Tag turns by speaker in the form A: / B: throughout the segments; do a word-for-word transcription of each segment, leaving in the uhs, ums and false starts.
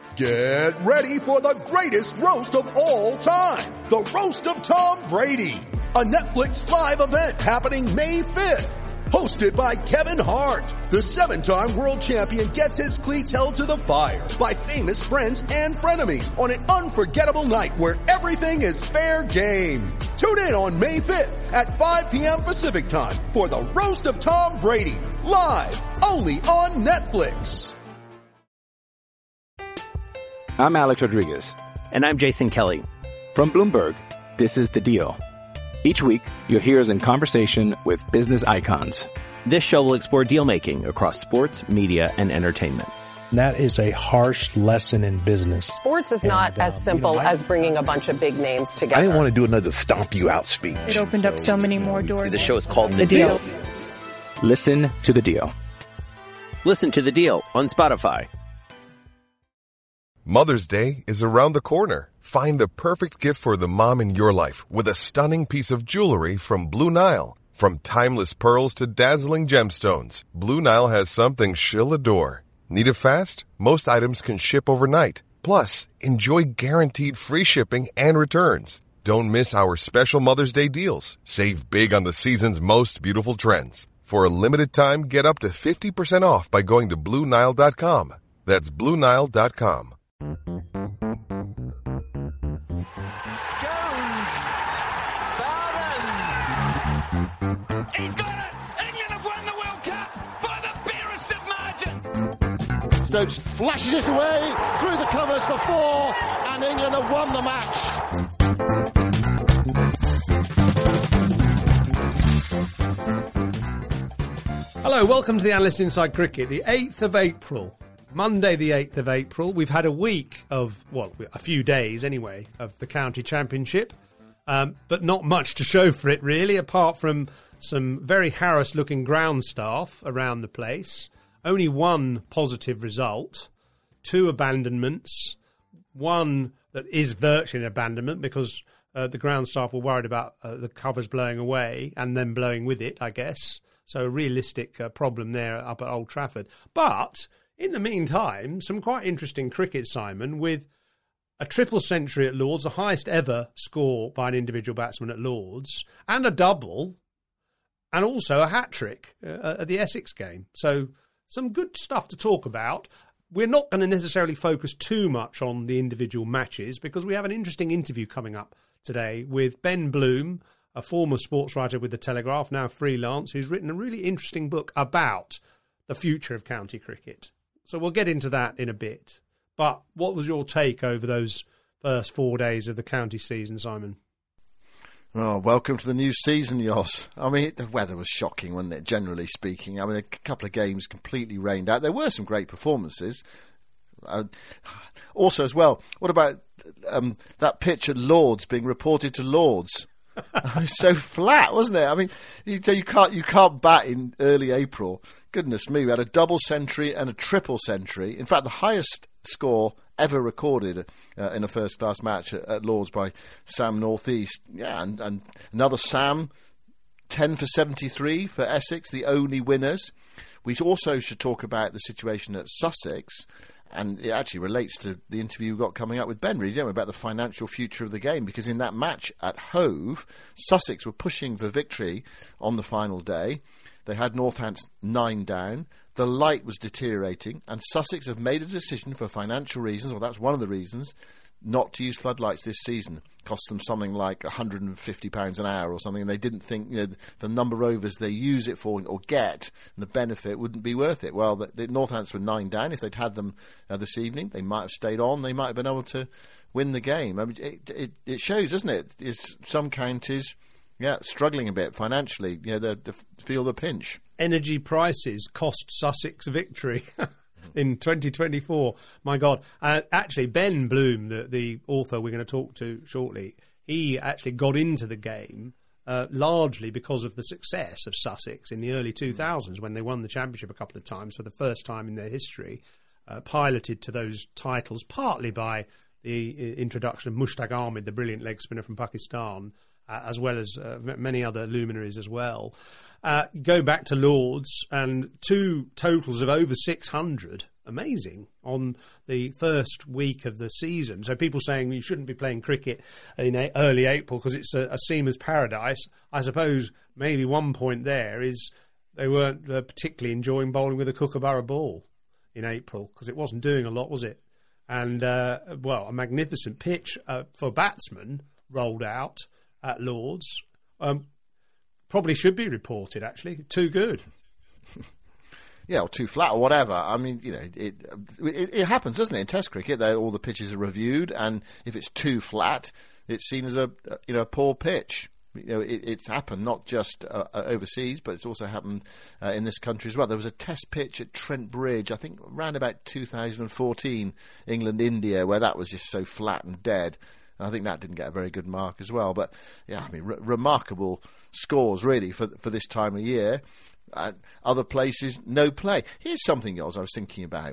A: Get ready for the greatest roast of all time. The Roast of Tom Brady. A Netflix live event happening May fifth. Hosted by Kevin Hart. The seven-time world champion gets his cleats held to the fire by famous friends and frenemies on an unforgettable night where everything is fair game. Tune in on May fifth at five p.m. Pacific time for the Roast of Tom Brady. Live only on Netflix.
B: I'm Alex Rodriguez.
C: And I'm Jason Kelly.
B: From Bloomberg, this is The Deal. Each week, you'll hear us in conversation with business icons.
C: This show will explore deal-making across sports, media, and entertainment.
D: That is a harsh lesson in business.
E: Sports is and, not uh, as simple you know, I, as bringing a bunch of big names together.
F: I didn't want to do another stomp you out speech.
G: It opened so, up so many more doors.
C: The show is called The,
G: the
C: deal.
G: deal.
B: Listen to The Deal.
C: Listen to The Deal on Spotify.
H: Mother's Day is around the corner. Find the perfect gift for the mom in your life with a stunning piece of jewelry from Blue Nile. From timeless pearls to dazzling gemstones, Blue Nile has something she'll adore. Need it fast? Most items can ship overnight. Plus, enjoy guaranteed free shipping and returns. Don't miss our special Mother's Day deals. Save big on the season's most beautiful trends. For a limited time, get up to fifty percent off by going to Blue Nile dot com. That's Blue Nile dot com.
I: Jones, Bowden, he's got it! England have won the World Cup by the barest of margins!
J: Stokes flashes it away through the covers for four, and England have won the match.
K: Hello, welcome to the Analyst Inside Cricket, the eighth of April. Monday the eighth of April. We've had a week of, well, a few days anyway, of the county championship, um, but not much to show for it really, apart from some very harassed-looking ground staff around the place. Only one positive result, two abandonments, one that is virtually an abandonment because uh, the ground staff were worried about uh, the covers blowing away and then blowing with it, I guess. So a realistic uh, problem there up at Old Trafford. But in the meantime, some quite interesting cricket, Simon, with a triple century at Lords, the highest ever score by an individual batsman at Lords, and a double, and also a hat-trick uh, at the Essex game. So some good stuff to talk about. We're not going to necessarily focus too much on the individual matches because we have an interesting interview coming up today with Ben Bloom, a former sports writer with The Telegraph, now freelance, who's written a really interesting book about the future of county cricket. So we'll get into that in a bit. But what was your take over those first four days of the county season, Simon?
J: Oh, welcome to the new season, Jos. I mean, the weather was shocking, wasn't it, generally speaking? I mean, a couple of games completely rained out. There were some great performances. Uh, also, as well, what about um, that pitch at Lords being reported to Lords? It was so flat, wasn't it? I mean, you, you can't you can't bat in early April. Goodness me, we had a double century and a triple century. In fact, the highest score ever recorded uh, in a first-class match at, at Lords by Sam Northeast. Yeah, and, and another Sam, ten for seventy-three for Essex, the only winners. We also should talk about the situation at Sussex, and it actually relates to the interview we've got coming up with Ben, really, don't we, about the financial future of the game, because in that match at Hove, Sussex were pushing for victory on the final day. They had Northants nine down. The light was deteriorating, and Sussex have made a decision for financial reasons, or that's one of the reasons, not to use floodlights this season. Cost them something like one hundred fifty pounds an hour or something, and they didn't think, you know, the number of overs they use it for or get, and the benefit wouldn't be worth it. Well, the, the Northants were nine down. If they'd had them uh, this evening, they might have stayed on. They might have been able to win the game. I mean, it, it, it shows, doesn't it? It's some counties, yeah, struggling a bit financially. You know, they, they feel the pinch.
K: Energy prices cost Sussex victory in twenty twenty-four. My God. Uh, actually, Ben Bloom, the, the author we're going to talk to shortly, he actually got into the game uh, largely because of the success of Sussex in the early two thousands when they won the championship a couple of times for the first time in their history, uh, piloted to those titles partly by the introduction of Mushtaq Ahmed, the brilliant leg spinner from Pakistan, uh, as well as uh, many other luminaries as well. Uh, go back to Lords, and two totals of over six hundred amazing on the first week of the season. So people saying you shouldn't be playing cricket in a- early April because it's a, a seamer's paradise. I suppose maybe one point there is they weren't uh, particularly enjoying bowling with a kookaburra ball in April because it wasn't doing a lot, was it? And, uh, well, a magnificent pitch uh, for batsmen rolled out at Lord's. Um, probably should be reported, actually. Too good.
J: Yeah, or too flat or whatever. I mean, you know, it it, it happens, doesn't it? In Test cricket, they, all the pitches are reviewed, and if it's too flat, it's seen as a you know a poor pitch. You know, it, it's happened not just uh, overseas, but it's also happened uh, in this country as well. There was a Test pitch at Trent Bridge, I think, around about two thousand fourteen, England India, where that was just so flat and dead. And I think that didn't get a very good mark as well. But yeah, I mean, re- remarkable scores really for for this time of year. Uh, other places, no play. Here's something else I was thinking about,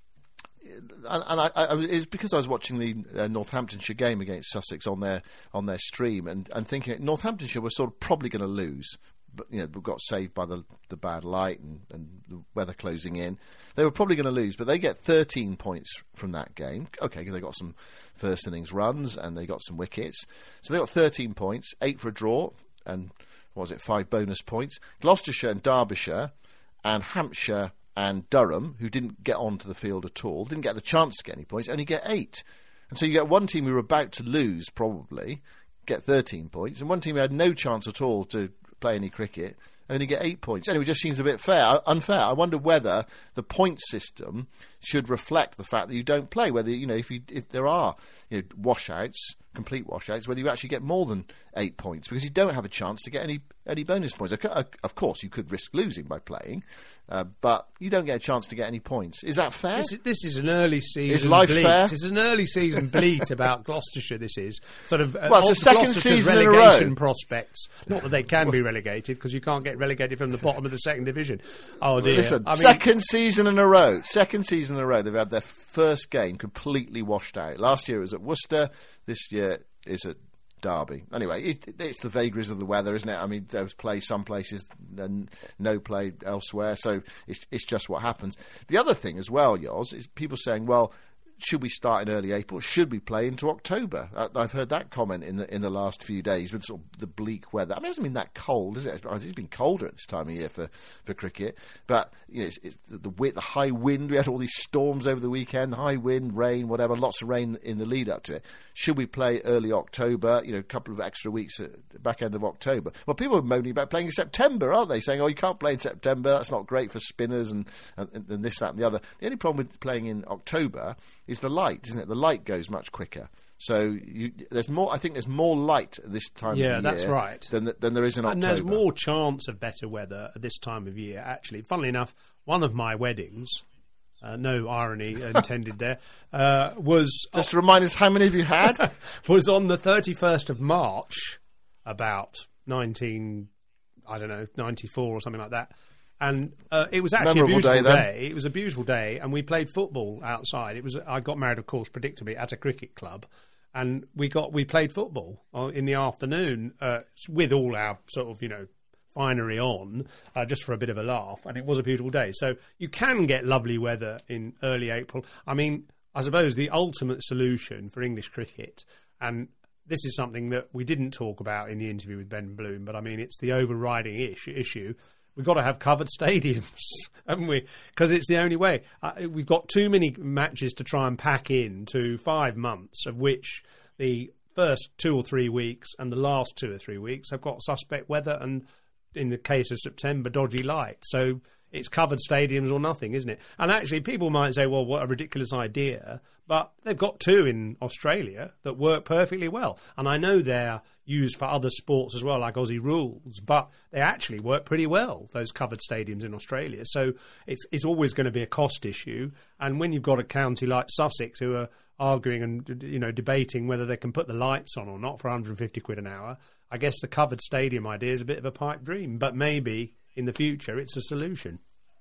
J: and, and I, I, it's because I was watching the uh, Northamptonshire game against Sussex on their on their stream, and, and thinking Northamptonshire were sort of probably going to lose, but you know, got saved by the the bad light and, and the weather closing in. They were probably going to lose, but they get thirteen points from that game. Okay, because they got some first innings runs and they got some wickets, so they got thirteen points, eight for a draw, and what was it, five bonus points. Gloucestershire and Derbyshire and Hampshire and Durham, who didn't get onto the field at all, didn't get the chance to get any points, only get eight. And so you get one team who were about to lose, probably, get thirteen points, and one team who had no chance at all to play any cricket, only get eight points. Anyway, it just seems a bit fair, unfair. I wonder whether the point system should reflect the fact that you don't play, whether, you know, if you, if there are you know, washouts, complete washouts, whether you actually get more than eight points, because you don't have a chance to get any any bonus points. Of course, you could risk losing by playing, uh, but you don't get a chance to get any points. Is that fair?
K: This is, this is an early season
J: Is life
K: bleat.
J: fair?
K: It's an early season bleat about Gloucestershire, this is. Sort of, uh,
J: well, it's the second season in a row.
K: Relegation prospects. Not that they can be relegated, because you can't get relegated from the bottom of the second division. Oh, dear.
J: Listen,
K: I mean,
J: second season in a row. Second season in a row. They've had their first game completely washed out. Last year it was at Worcester. This year is at Derby. Anyway, it, it's the vagaries of the weather, isn't it? I mean, there was play some places and no play elsewhere, so it's it's just what happens. The other thing as well, Yoz, is people saying, well, should we start in early April? Should we play into October? I, I've heard that comment in the in the last few days with sort of the bleak weather. I mean, it hasn't been that cold, is it? It's been colder at this time of year for, for cricket. But you know, it's, it's the, the the high wind. We had all these storms over the weekend. High wind, rain, whatever. Lots of rain in the lead up to it. Should we play early October? You know, a couple of extra weeks at the back end of October. Well, people are moaning about playing in September, aren't they? Saying, "Oh, you can't play in September. That's not great for spinners and and, and this, that, and the other." The only problem with playing in October is the light, isn't it? The light goes much quicker. So you, there's more. I think there's more light at this time
K: yeah,
J: of the year.
K: that's right.
J: Than, than there is in
K: and
J: October.
K: And there's more chance of better weather at this time of year, actually. Funnily enough, one of my weddings, uh, no irony intended there, uh, was...
J: Just to remind us how many of you had?
K: was on the thirty-first of March, about nineteen, I don't know, ninety-four or something like that. And uh, it was actually
J: Memorable
K: a beautiful
J: day,
K: day. It was a beautiful day, and we played football outside. It was. I got married, of course, predictably, at a cricket club, and we got we played football in the afternoon uh, with all our sort of you know finery on, uh, just for a bit of a laugh. And it was a beautiful day. So you can get lovely weather in early April. I mean, I suppose the ultimate solution for English cricket, and this is something that we didn't talk about in the interview with Ben Bloom, but I mean, it's the overriding issue. issue We've got to have covered stadiums, haven't we? Because it's the only way. Uh, we've got too many matches to try and pack in to five months, of which the first two or three weeks and the last two or three weeks have got suspect weather and, in the case of September, dodgy light. So it's covered stadiums or nothing, isn't it? And actually, people might say, well, what a ridiculous idea. But they've got two in Australia that work perfectly well. And I know they're used for other sports as well, like Aussie rules, but they actually work pretty well, those covered stadiums in Australia. So it's it's always going to be a cost issue. And when you've got a county like Sussex who are arguing and you know debating whether they can put the lights on or not for one hundred fifty quid an hour, I guess the covered stadium idea is a bit of a pipe dream. But maybe in the future it's a solution.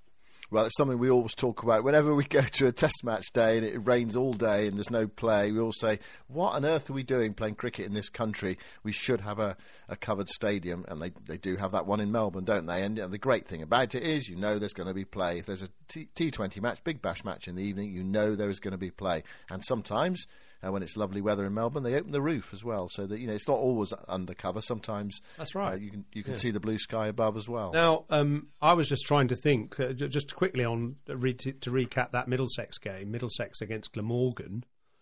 J: Well, it's something we always talk about. Whenever we go to a test match day and it rains all day and there's no play, we all say, what on earth are we doing playing cricket in this country? We should have a, a covered stadium, and they, they do have that one in Melbourne, don't they? And, and the great thing about it is you know there's going to be play. If there's a T- T20 match, Big Bash match in the evening, you know there is going to be play. And sometimes, uh, when it's lovely weather in Melbourne, they open the roof as well, so that you know it's not always undercover. Sometimes
K: that's right.
J: Uh, you can you can
K: yeah.
J: see the blue sky above as well.
K: Now, um, I was just trying to think, uh, j- just quickly on uh, re- to, to recap that Middlesex game, Middlesex against Glamorgan,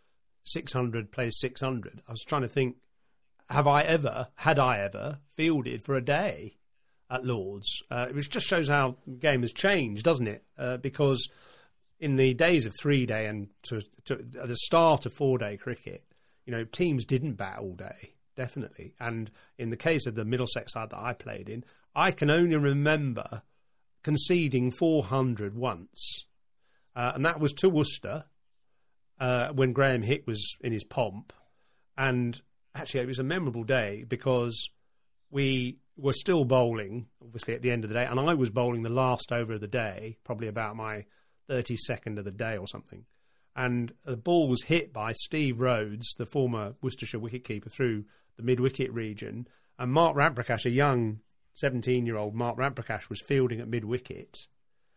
K: six hundred plays six hundred. I was trying to think, have I ever, had I ever fielded for a day at Lords? Uh, which just shows how the game has changed, doesn't it? Uh, because in the days of three-day and to, to, at the start of four-day cricket, you know, teams didn't bat all day, definitely. And in the case of the Middlesex side that I played in, I can only remember conceding four hundred once. Uh, and that was to Worcester uh, when Graham Hick was in his pomp. And actually, it was a memorable day because we were still bowling, obviously, at the end of the day. And I was bowling the last over of the day, probably about my thirty-second of the day or something. And the ball was hit by Steve Rhodes, the former Worcestershire wicketkeeper, through the mid-wicket region. And Mark Ramprakash, a young seventeen-year-old Mark Ramprakash, was fielding at mid-wicket.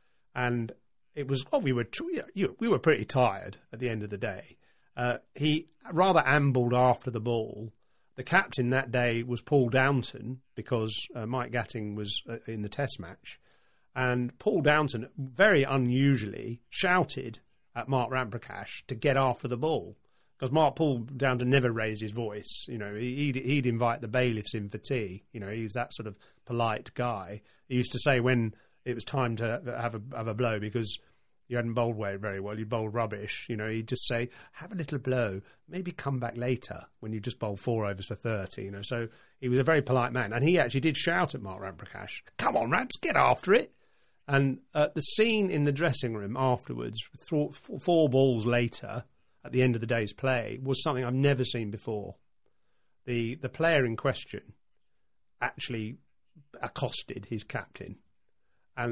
K: And it was, well, we were we were pretty tired at the end of the day. Uh, he rather ambled after the ball. The captain that day was Paul Downton because uh, Mike Gatting was uh, in the test match. And Paul Downton, very unusually, shouted at Mark Ramprakash to get after the ball. Because Mark Paul Downton never raised his voice. You know, he'd, he'd invite the bailiffs in for tea. You know, he was that sort of polite guy. He used to say when it was time to have a have a blow because you hadn't bowled very well, you bowled rubbish. You know, he'd just say, have a little blow, maybe come back later when you just bowled four overs for thirty. You know, so he was a very polite man. And he actually did shout at Mark Ramprakash, come on, Ramps, get after it. And uh, the scene in the dressing room afterwards, th- four balls later, at the end of the day's play, was something I've never seen before. The the player in question actually accosted his captain. And,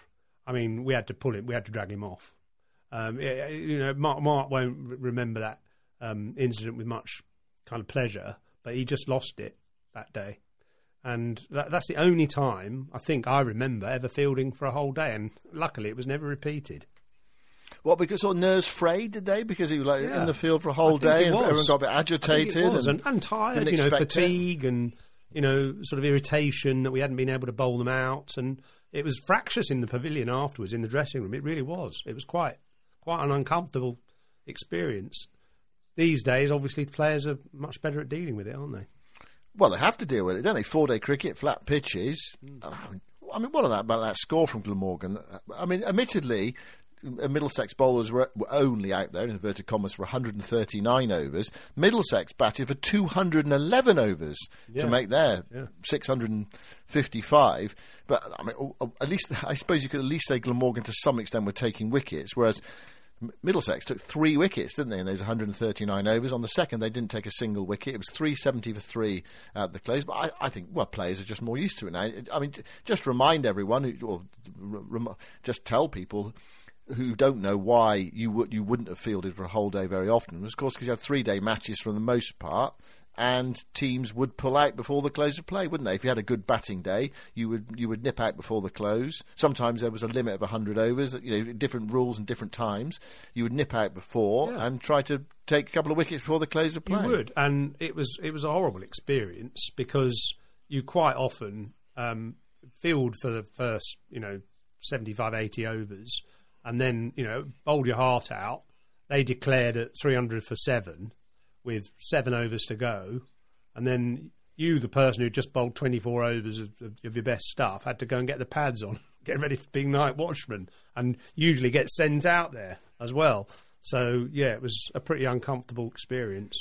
K: I mean, we had to pull him, we had to drag him off. Um, you know, Mark, Mark won't remember that um, incident with much kind of pleasure, but he just lost it that day. And that, that's the only time I think I remember ever fielding for a whole day, and luckily it was never repeated.
J: What, because sort of nerves frayed, did they? Because he was like
K: yeah.
J: in the field for a whole day and everyone got a bit agitated
K: and, and, and tired, you know, fatigue
J: it.
K: and, you know, sort of irritation that we hadn't been able to bowl them out. And it was fractious in the pavilion afterwards, in the dressing room. It really was. It was quite quite an uncomfortable experience. These days, obviously, players are much better at dealing with it, aren't they?
J: Well, they have to deal with it, don't they? Four-day cricket, flat pitches. Mm. I mean, what about that, that score from Glamorgan? I mean, admittedly, Middlesex bowlers were only out there, in inverted commas, for one hundred thirty-nine overs. Middlesex batted for two hundred eleven overs yeah. to make their yeah. six hundred fifty-five. But, I mean, at least, I suppose you could at least say Glamorgan to some extent were taking wickets, whereas Middlesex took three wickets, didn't they, in those one hundred thirty-nine overs. On the second, they didn't take a single wicket. It was three seventy for three at the close. But I, I think, well, players are just more used to it now. I mean, just remind everyone, or rem- just tell people who don't know why you, would, you wouldn't have fielded for a whole day very often. Of course, because you had three-day matches for the most part, and teams would pull out before the close of play, wouldn't they? If you had a good batting day, you would you would nip out before the close. Sometimes there was a limit of one hundred overs, you know, different rules and different times. You would nip out before yeah. and try to take a couple of wickets before the close of play.
K: You would, and it was it was a horrible experience because you quite often um, field for the first, you know, seventy-five, eighty overs, and then, you know, bowled your heart out. They declared at three hundred for seven with seven overs to go, and then you, the person who just bowled twenty-four overs of, of, of your best stuff, had to go and get the pads on, get ready for being night watchman, and usually get sent out there as well. So, yeah, it was a pretty uncomfortable experience.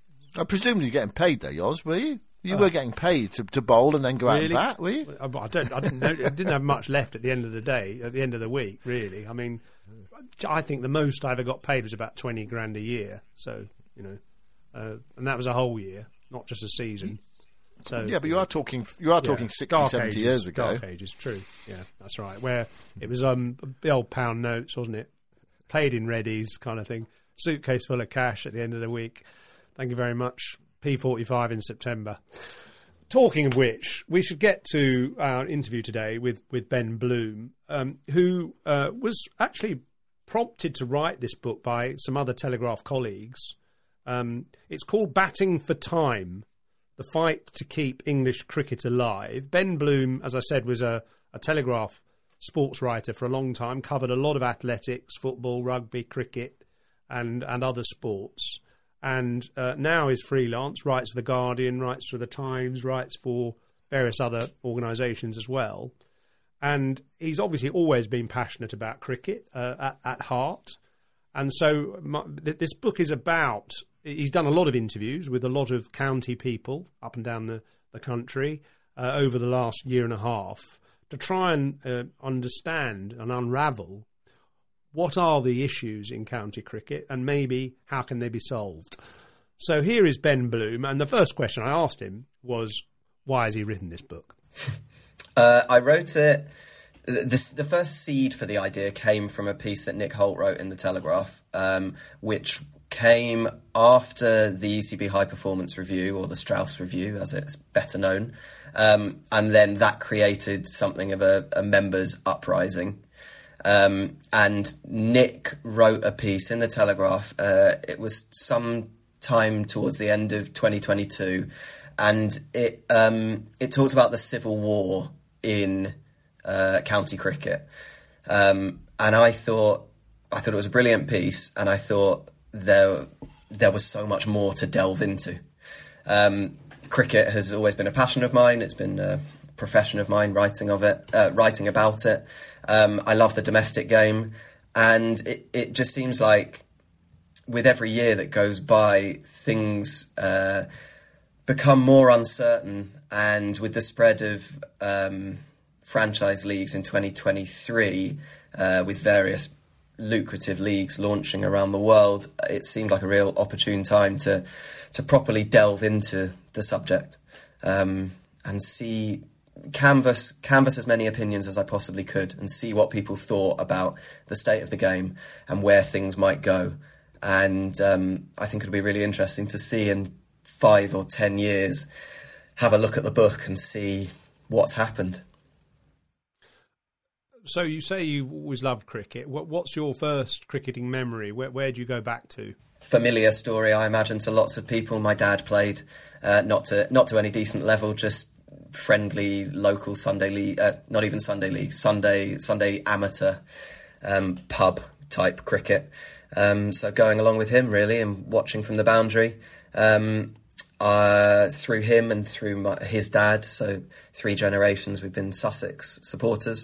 J: I presume you're getting paid though, Yoz, were you? You uh, were getting paid to, to bowl and then go
K: really?
J: out and bat, were you?
K: I, I, don't, I, didn't know, I didn't have much left at the end of the day, at the end of the week, really. I mean, I think the most I ever got paid was about twenty grand a year. So, you know, uh, and that was a whole year, not just a season. So
J: yeah, but you are talking you are yeah, talking sixty, seventy
K: ages,
J: years ago.
K: Dark ages, true. Yeah, that's right. Where it was um the old pound notes, wasn't it? Paid in readies kind of thing. Suitcase full of cash at the end of the week. Thank you very much. P forty-five in September. Talking of which, we should get to our interview today with, with Ben Bloom, um, who uh, was actually prompted to write this book by some other Telegraph colleagues. Um, it's called Batting for Time, The Fight to Keep English Cricket Alive. Ben Bloom, as I said, was a, a Telegraph sports writer for a long time, covered a lot of athletics, football, rugby, cricket, and, and other sports. And uh, now is freelance, writes for The Guardian, writes for The Times, writes for various other organisations as well. And he's obviously always been passionate about cricket uh, at, at heart. And so my, th- this book is about, he's done a lot of interviews with a lot of county people up and down the, the country uh, over the last year and a half to try and uh, understand and unravel what are the issues in county cricket and maybe how can they be solved. So here is Ben Bloom, and the first question I asked him was, why has he written this book?
L: Uh, I wrote it... This, the first seed for the idea came from a piece that Nick Holt wrote in The Telegraph, um, which came after the E C B High Performance Review, or the Strauss Review, as it's better known. Um, and then that created something of a, a members' uprising. Um, and Nick wrote a piece in The Telegraph. Uh, it was some time towards the end of twenty twenty-two, and it um, it talked about the civil war in uh, county cricket. Um, and I thought I thought it was a brilliant piece, and I thought there there was so much more to delve into. Um, cricket has always been a passion of mine. It's been a profession of mine, writing of it, uh, writing about it. Um, I love the domestic game, and it, it just seems like with every year that goes by, things uh, become more uncertain. And with the spread of um, franchise leagues in twenty twenty-three, uh, with various lucrative leagues launching around the world, it seemed like a real opportune time to to properly delve into the subject um, and see. Canvas, canvas as many opinions as I possibly could and see what people thought about the state of the game and where things might go. And um, I think it'll be really interesting to see in five or ten years, have a look at the book and see what's happened.
K: So you say you always loved cricket. What's your first cricketing memory? Where, where do you go back to?
L: Familiar story, I imagine, to lots of people. My dad played, uh, not to not to any decent level, just friendly local Sunday league, uh, not even Sunday league, Sunday Sunday amateur um, pub type cricket. Um, so going along with him really and watching from the boundary um, uh, through him and through my, his dad. So three generations we've been Sussex supporters.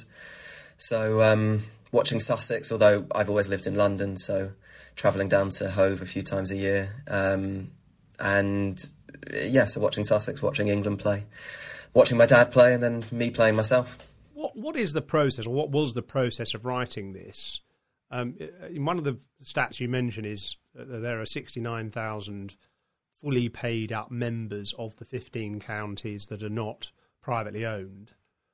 L: So um, watching Sussex, although I've always lived in London, so travelling down to Hove a few times a year. Um, and yeah, so watching Sussex, watching England play. Watching my dad play and then me playing myself. What
K: What is the process, or what was the process of writing this? Um, one of the stats you mentioned is that there are sixty-nine thousand fully paid up members of the fifteen counties that are not privately owned.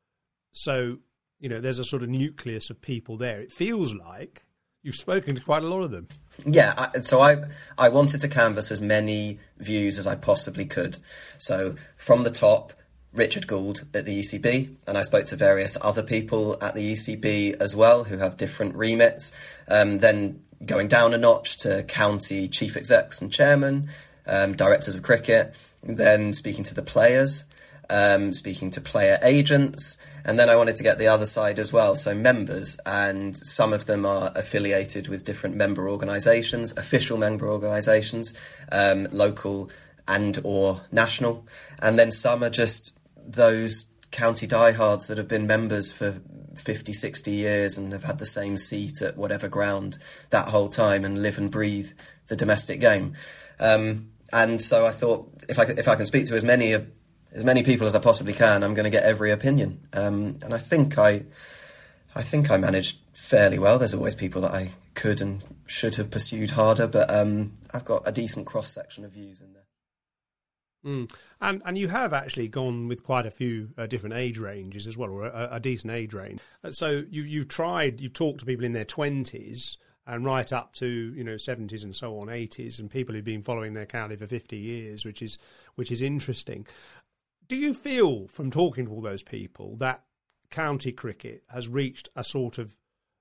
K: So, you know, there's a sort of nucleus of people there. It feels like you've spoken to quite a lot of them.
L: Yeah, I, so I I wanted to canvass as many views as I possibly could. So from the top, Richard Gould at the E C B, and I spoke to various other people at the E C B as well who have different remits. Um, then going down a notch to county chief execs and chairmen, um, directors of cricket, then speaking to the players, um, speaking to player agents, and then I wanted to get the other side as well, so members, and some of them are affiliated with different member organisations, official member organisations, um, local and or national, and then some are just those county diehards that have been members for fifty, sixty years and have had the same seat at whatever ground that whole time and live and breathe the domestic game. Um, and so I thought, if I if I can speak to as many of as many people as I possibly can, I'm going to get every opinion. Um, and I think I, I think I managed fairly well. There's always people that I could and should have pursued harder, but um, I've got a decent cross section of views in there.
K: Mm. And and you have actually gone with quite a few uh, different age ranges as well, or a, a decent age range. So you you've tried, you've talked to people in their twenties and right up to, you know, seventies and so on, eighties, and people who've been following their county for fifty years, which is which is interesting. Do you feel, from talking to all those people, that county cricket has reached a sort of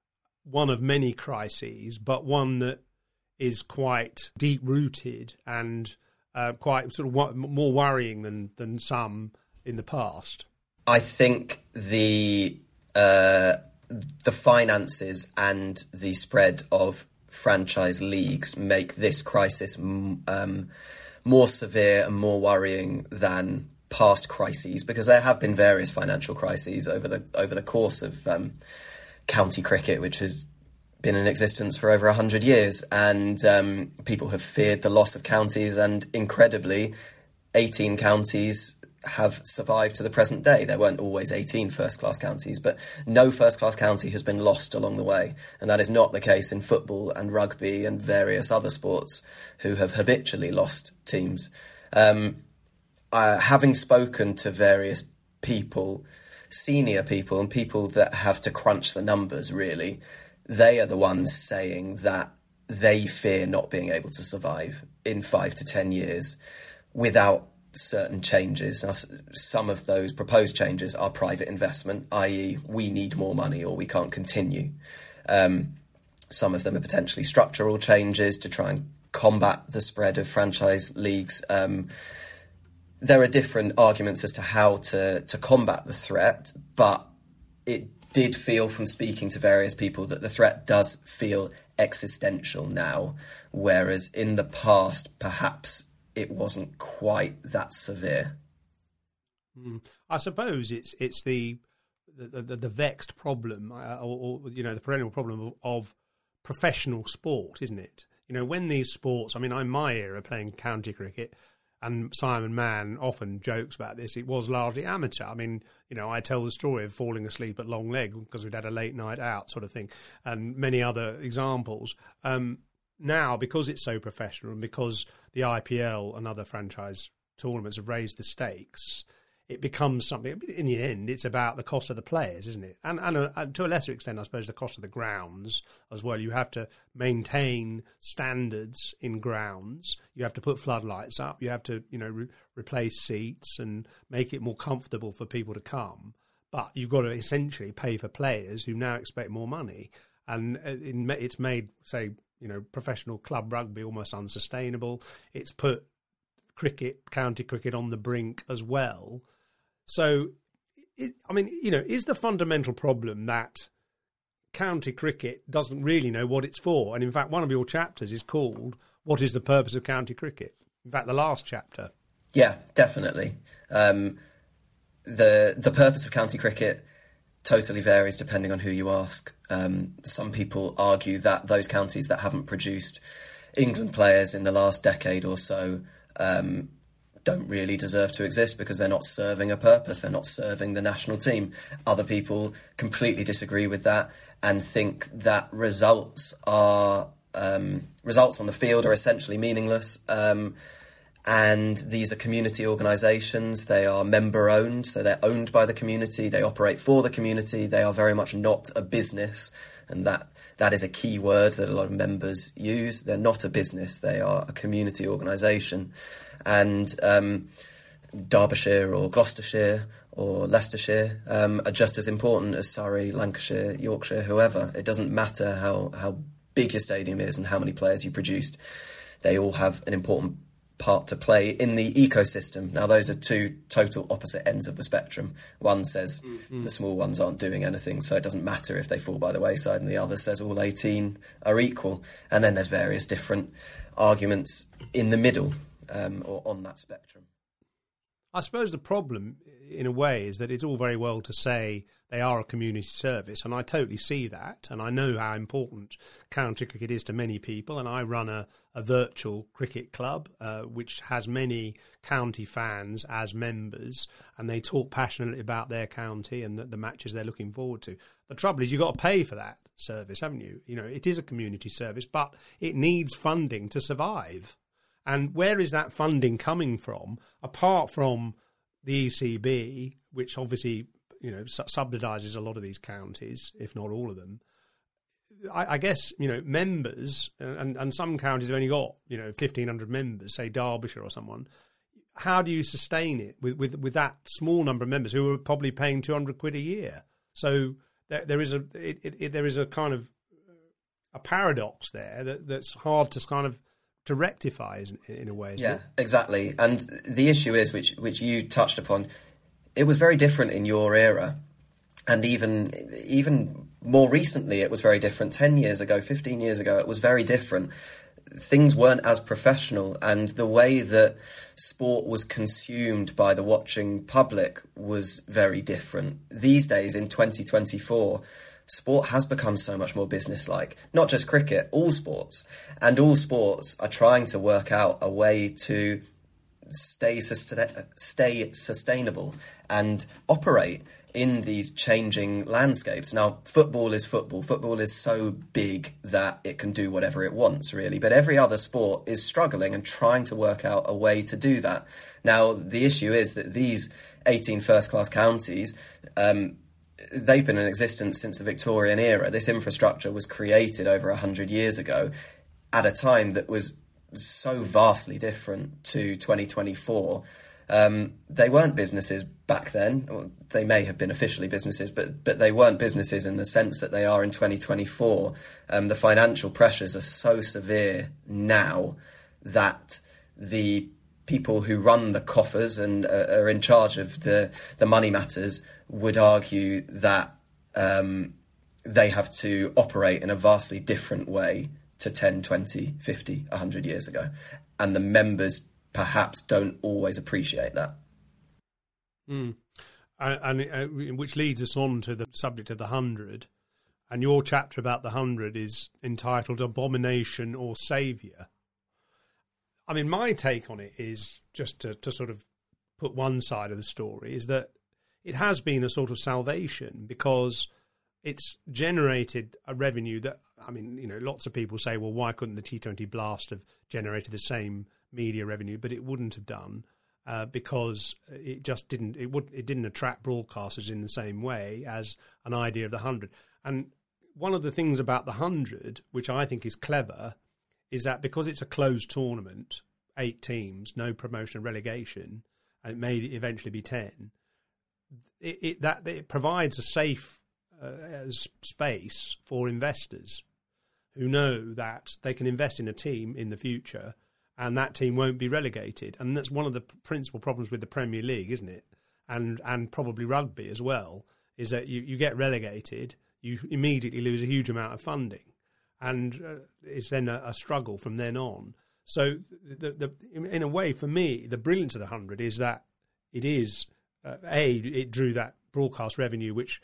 K: one of many crises, but one that is quite deep-rooted and uh, quite sort of wo- more worrying than, than some in the past?
L: I think the uh, the finances and the spread of franchise leagues make this crisis um, more severe and more worrying than past crises, because there have been various financial crises over the over the course of um, county cricket, which has been in existence for over one hundred years, and um, people have feared the loss of counties, and incredibly, eighteen counties have survived to the present day. There weren't always eighteen first-class counties, but no first-class county has been lost along the way, and that is not the case in football and rugby and various other sports who have habitually lost teams. Um, uh, having spoken to various people, senior people and people that have to crunch the numbers, really, they are the ones saying that they fear not being able to survive in five to ten years without certain changes. Now, some of those proposed changes are private investment, that is we need more money or we can't continue. Um, some of them are potentially structural changes to try and combat the spread of franchise leagues. Um, there are different arguments as to how to, to combat the threat, but it did feel from speaking to various people that the threat does feel existential now, whereas in the past, perhaps it wasn't quite that severe.
K: Mm. I suppose it's it's the the, the, the vexed problem, uh, or, or you know, the perennial problem of, of professional sport, isn't it? You know, when these sports, I mean, in my era playing county cricket, and Simon Mann often jokes about this, it was largely amateur. I mean, you know, I tell the story of falling asleep at long leg because we'd had a late night out sort of thing, and many other examples. Um, now, because it's so professional and because the I P L and other franchise tournaments have raised the stakes, it becomes something, in the end, it's about the cost of the players, isn't it? And, and, uh, and to a lesser extent, I suppose, the cost of the grounds as well. You have to maintain standards in grounds. You have to put floodlights up. You have to, you know, re- replace seats and make it more comfortable for people to come. But you've got to essentially pay for players who now expect more money. And it's made, say, you know, professional club rugby almost unsustainable. It's put cricket, county cricket, on the brink as well. So, it, I mean, you know, is the fundamental problem that county cricket doesn't really know what it's for? And in fact, one of your chapters is called "What is the Purpose of County Cricket?" In fact, the last chapter.
L: Yeah, definitely. Um, the the purpose of county cricket totally varies depending on who you ask. Um, some people argue that those counties that haven't produced England players in the last decade or so um, don't really deserve to exist because they're not serving a purpose, they're not serving the national team. Other people completely disagree with that and think that results are um, results on the field are essentially meaningless. Um, and these are community organisations, they are member-owned, so they're owned by the community, they operate for the community, they are very much not a business, and that that is a key word that a lot of members use. They're not a business, they are a community organisation. And um, Derbyshire or Gloucestershire or Leicestershire um, are just as important as Surrey, Lancashire, Yorkshire, whoever. It doesn't matter how, how big your stadium is and how many players you produced. They all have an important part to play in the ecosystem. Now, those are two total opposite ends of the spectrum. One says mm-hmm. the small ones aren't doing anything, so it doesn't matter if they fall by the wayside, and the other says all eighteen are equal. And then there's various different arguments in the middle um, or on that spectrum.
K: I suppose the problem, in a way, is that it's all very well to say they are a community service, and I totally see that, and I know how important county cricket is to many people, and I run a, a virtual cricket club, uh, which has many county fans as members, and they talk passionately about their county and the, the matches they're looking forward to. The trouble is you've got to pay for that service, haven't you? You know, it is a community service, but it needs funding to survive. And where is that funding coming from, apart from the E C B, which obviously, you know, su- subsidises a lot of these counties, if not all of them? I, I guess, you know, members, and, and some counties have only got, you know, fifteen hundred members, say Derbyshire or someone. How do you sustain it with, with, with that small number of members who are probably paying two hundred quid a year? So there, there is a it, it, it, there is a kind of a paradox there that, that's hard to kind of to rectify in, in a way.
L: Yeah,
K: it?
L: exactly. And the issue is, which which you touched upon, it was very different in your era, and even even more recently, it was very different. Ten years ago, fifteen years ago, it was very different. Things weren't as professional, and the way that sport was consumed by the watching public was very different. These days, in twenty twenty-four, sport has become so much more businesslike. Not just cricket, all sports. And all sports are trying to work out a way to stay sustain- stay sustainable and operate in these changing landscapes. Now, football is football. Football is so big that it can do whatever it wants, really. But every other sport is struggling and trying to work out a way to do that. Now, the issue is that these eighteen first-class counties, um, they've been in existence since the Victorian era. This infrastructure was created over one hundred years ago at a time that was so vastly different to twenty twenty-four. Um, they weren't businesses back then. Or they may have been officially businesses, but but they weren't businesses in the sense that they are in twenty twenty-four. Um, the financial pressures are so severe now that the people who run the coffers and uh, are in charge of the, the money matters would argue that um, they have to operate in a vastly different way to ten, twenty, fifty, one hundred years ago. And the members perhaps don't always appreciate that.
K: Mm. And, and uh, which leads us on to the subject of the hundred. And your chapter about the hundred is entitled Abomination or Saviour. I mean, my take on it is, just to, to sort of put one side of the story, is that it has been a sort of salvation because it's generated a revenue that, I mean, you know, lots of people say, well, why couldn't the T twenty Blast have generated the same media revenue? But it wouldn't have done uh, because it just didn't, it would, it didn't attract broadcasters in the same way as an idea of the hundred. And one of the things about the hundred, which I think is clever, is that because it's a closed tournament, eight teams, no promotion and relegation, and it may eventually be ten, it, it, that, it provides a safe uh, space for investors who know that they can invest in a team in the future and that team won't be relegated. And that's one of the principal problems with the Premier League, isn't it? And and probably rugby as well, is that you, you get relegated, you immediately lose a huge amount of funding. And uh, it's then a, a struggle from then on. So, the, the, in a way, for me, the brilliance of the hundred is that it is, uh, A, it drew that broadcast revenue which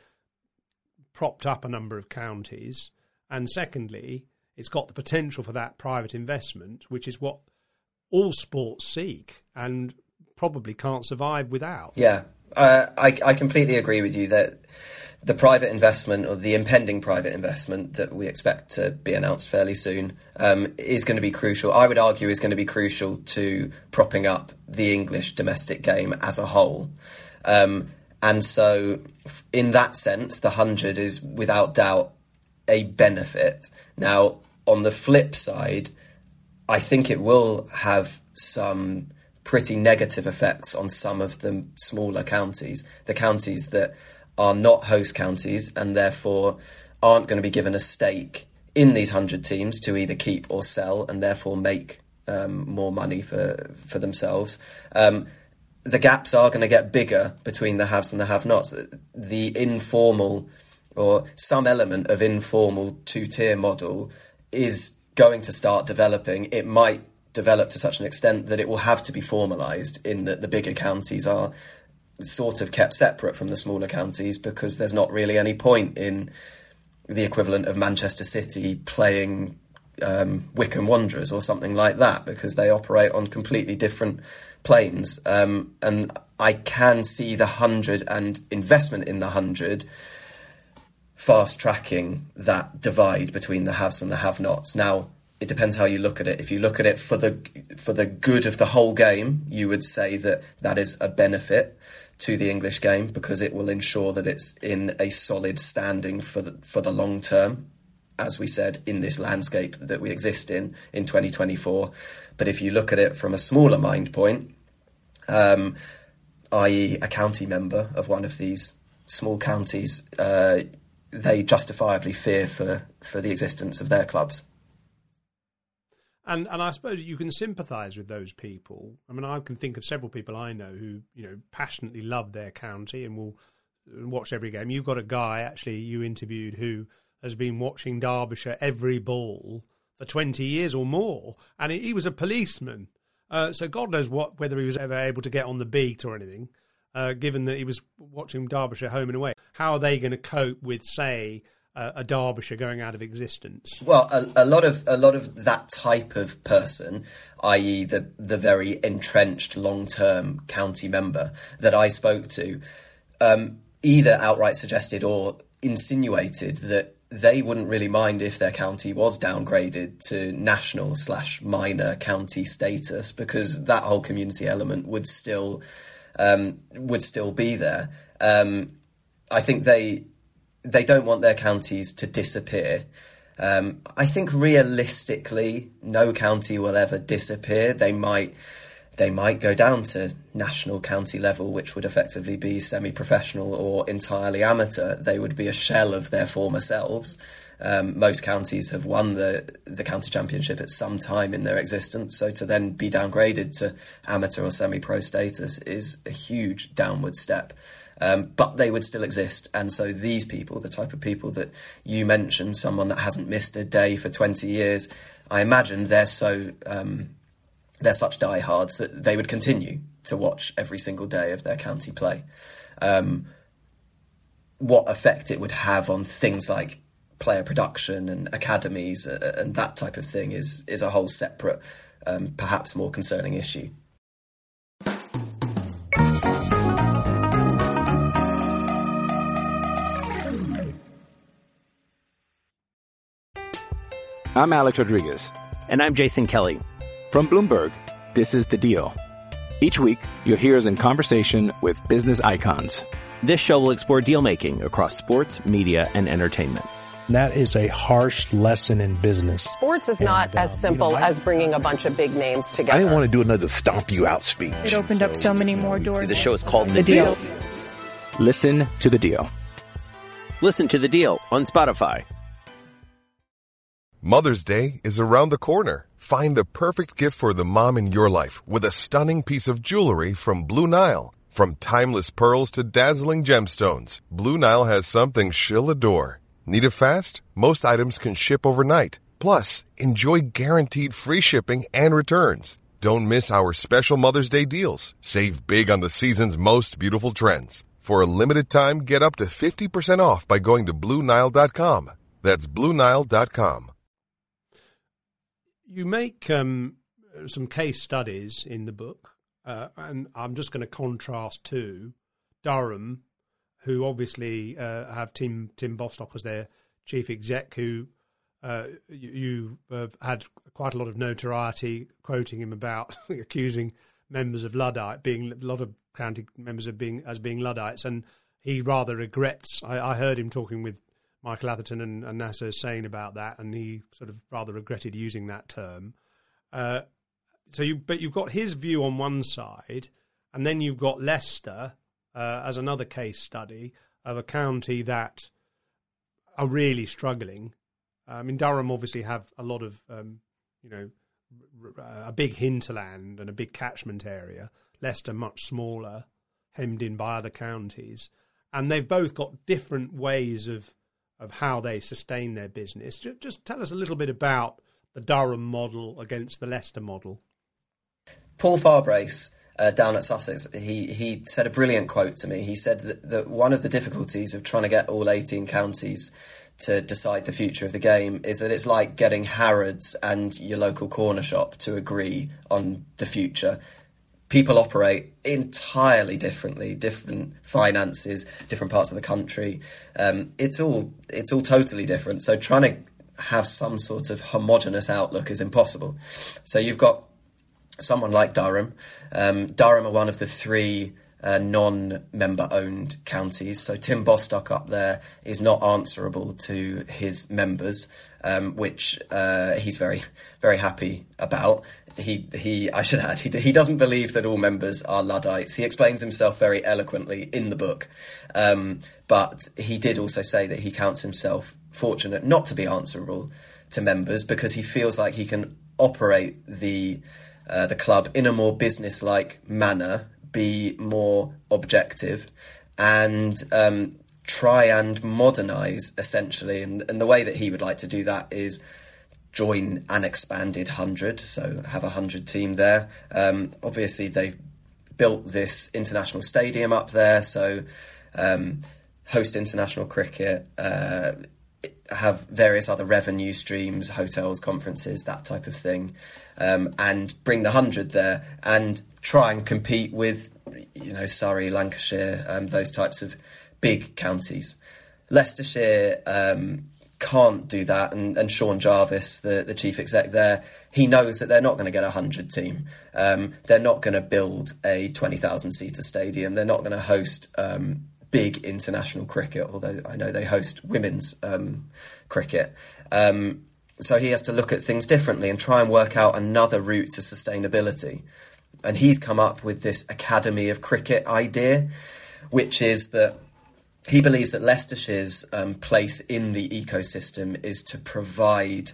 K: propped up a number of counties. And secondly, it's got the potential for that private investment, which is what all sports seek and probably can't survive without.
L: Yeah, uh, I, I completely agree with you that the private investment, or the impending private investment that we expect to be announced fairly soon, um, is going to be crucial. I would argue is going to be crucial to propping up the English domestic game as a whole. Um, and so in that sense, the hundred is without doubt a benefit. Now, on the flip side, I think it will have some pretty negative effects on some of the smaller counties, the counties that are not host counties and therefore aren't going to be given a stake in these hundred teams to either keep or sell and therefore make um, more money for for themselves. Um, the gaps are going to get bigger between the haves and the have-nots. The informal or some element of informal two-tier model is going to start developing. It might develop to such an extent that it will have to be formalised in that the bigger counties are sort of kept separate from the smaller counties because there's not really any point in the equivalent of Manchester City playing um, Wycombe Wanderers or something like that because they operate on completely different planes. Um, and I can see the hundred and investment in the hundred fast-tracking that divide between the haves and the have-nots. Now, it depends how you look at it. If you look at it for the for the good of the whole game, you would say that that is a benefit to the English game because it will ensure that it's in a solid standing for the for the long term, as we said, in this landscape that we exist in in twenty twenty-four. But if you look at it from a smaller mind point, um, that is a county member of one of these small counties, uh, they justifiably fear for, for the existence of their clubs.
K: And and I suppose you can sympathise with those people. I mean, I can think of several people I know who, you know, passionately love their county and will watch every game. You've got a guy, actually, you interviewed who has been watching Derbyshire every ball for twenty years or more, and he, he was a policeman. Uh, so God knows what whether he was ever able to get on the beat or anything, uh, given that he was watching Derbyshire home and away. How are they going to cope with, say, uh, a Derbyshire going out of existence?
L: Well, a, a lot of a lot of that type of person, that is the the very entrenched long-term county member that I spoke to, um, either outright suggested or insinuated that they wouldn't really mind if their county was downgraded to national slash minor county status, because that whole community element would still um, would still be there. Um, I think they they don't want their counties to disappear. Um, I think realistically, no county will ever disappear. They might they might go down to national county level, which would effectively be semi-professional or entirely amateur. They would be a shell of their former selves. Um, most counties have won the, the county championship at some time in their existence, so to then be downgraded to amateur or semi-pro status is a huge downward step. Um, but they would still exist, and so these people, the type of people that you mentioned, someone that hasn't missed a day for twenty years, I imagine they're so... Um, They're such diehards that they would continue to watch every single day of their county play. Um, what effect it would have on things like player production and academies and that type of thing is is a whole separate, um, perhaps more concerning issue.
B: I'm Alex Rodriguez.
C: And I'm Jason Kelly.
B: From Bloomberg, this is The Deal. Each week, you'll hear us in conversation with business icons.
C: This show will explore deal-making across sports, media, and entertainment.
D: That is a harsh lesson in business.
E: Sports is
D: and,
E: not as
D: um,
E: simple
D: you know, I,
E: as bringing a bunch of big names together.
F: I didn't want to do another stomp you out speech.
G: It opened up so many more doors.
C: The show is called The,
G: the deal.
C: deal.
B: Listen to The Deal.
C: Listen to The Deal on Spotify.
H: Mother's Day is around the corner. Find the perfect gift for the mom in your life with a stunning piece of jewelry from Blue Nile. From timeless pearls to dazzling gemstones, Blue Nile has something she'll adore. Need it fast? Most items can ship overnight. Plus, enjoy guaranteed free shipping and returns. Don't miss our special Mother's Day deals. Save big on the season's most beautiful trends. For a limited time, get up to fifty percent off by going to Blue Nile dot com. That's Blue Nile dot com.
K: You make um, some case studies in the book, uh, and I'm just going to contrast to Durham, who obviously uh, have Tim Tim Bostock as their chief exec, who uh, you, you have had quite a lot of notoriety quoting him about accusing members of Luddite, being a lot of county members of being as being Luddites, and he rather regrets. I, I heard him talking with Michael Atherton and, and Nasser Hussain about that, and he sort of rather regretted using that term. Uh, so, you, but you've got his view on one side, and then you've got Leicester uh, as another case study of a county that are really struggling. I mean, Durham obviously have a lot of, um, you know, a big hinterland and a big catchment area. Leicester much smaller, hemmed in by other counties, and they've both got different ways of. of how they sustain their business. Just tell us a little bit about the Durham model against the Leicester model.
L: Paul Farbrace, uh, down at Sussex, he, he said a brilliant quote to me. He said that, that one of the difficulties of trying to get all eighteen counties to decide the future of the game is that it's like getting Harrods and your local corner shop to agree on the future. People operate entirely differently, different finances, different parts of the country. Um, it's all it's all totally different. So trying to have some sort of homogenous outlook is impossible. So you've got someone like Durham. Um, Durham are one of the three uh, non-member owned counties. So Tim Bostock up there is not answerable to his members, um, which uh, he's very, very happy about. He, he, I should add, he, he doesn't believe that all members are Luddites. He explains himself very eloquently in the book. Um, but he did also say that he counts himself fortunate not to be answerable to members because he feels like he can operate the uh, the club in a more business-like manner, be more objective, and um, try and modernise, essentially. And, and the way that he would like to do that is join an expanded hundred, so have a hundred team there. Um, obviously, they've built this international stadium up there, so um, host international cricket, uh, have various other revenue streams, hotels, conferences, that type of thing, um, and bring the hundred there and try and compete with, you know, Surrey, Lancashire, um, those types of big counties. Leicestershire um, can't do that, and, and Sean Jarvis, the, the chief exec there, he knows that they're not going to get a hundred team. Um, they're not going to build a twenty thousand seater stadium. They're not going to host um, big international cricket, although I know they host women's um, cricket. Um, so he has to look at things differently and try and work out another route to sustainability. And he's come up with this Academy of Cricket idea, which is that he believes that Leicestershire's um, place in the ecosystem is to provide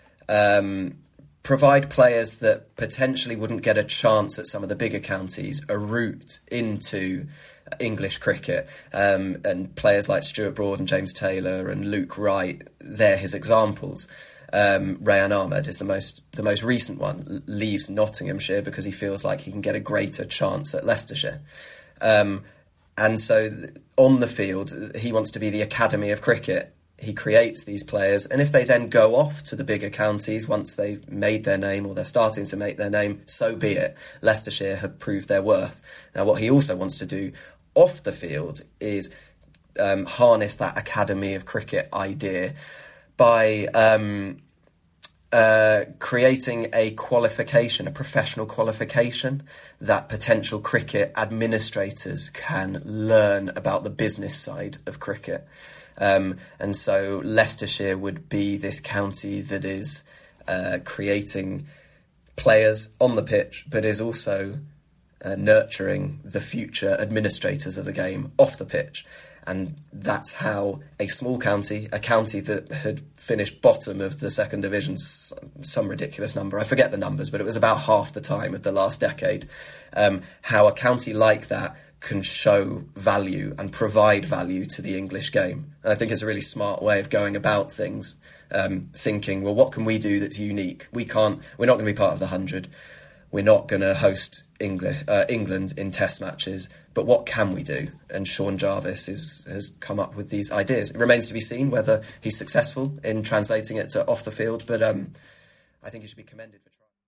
L: um, provide players that potentially wouldn't get a chance at some of the bigger counties a route into English cricket. Um, and players like Stuart Broad and James Taylor and Luke Wright, they're his examples. Um, Rayan Ahmed is the most the most recent one, leaves Nottinghamshire because he feels like he can get a greater chance at Leicestershire. Um, and so on the field, he wants to be the Academy of Cricket. He creates these players, and if they then go off to the bigger counties once they've made their name or they're starting to make their name, so be it. Leicestershire have proved their worth. Now, what he also wants to do off the field is um, harness that Academy of Cricket idea by um, uh, creating a qualification, a professional qualification that potential cricket administrators can learn about the business side of cricket. Um, and so Leicestershire would be this county that is uh, creating players on the pitch, but is also uh, nurturing the future administrators of the game off the pitch. And that's how a small county, a county that had finished bottom of the second division, some ridiculous number, I forget the numbers, but it was about half the time of the last decade, um, how a county like that can show value and provide value to the English game. And I think it's a really smart way of going about things, um, thinking, well, what can we do that's unique? We can't, we're not going to be part of the hundred. We're not going to host England, uh, England in test matches, but what can we do? And Sean Jarvis is, has come up with these ideas. It remains to be seen whether he's successful in translating it to off the field, but um, I think he should be commended for trying.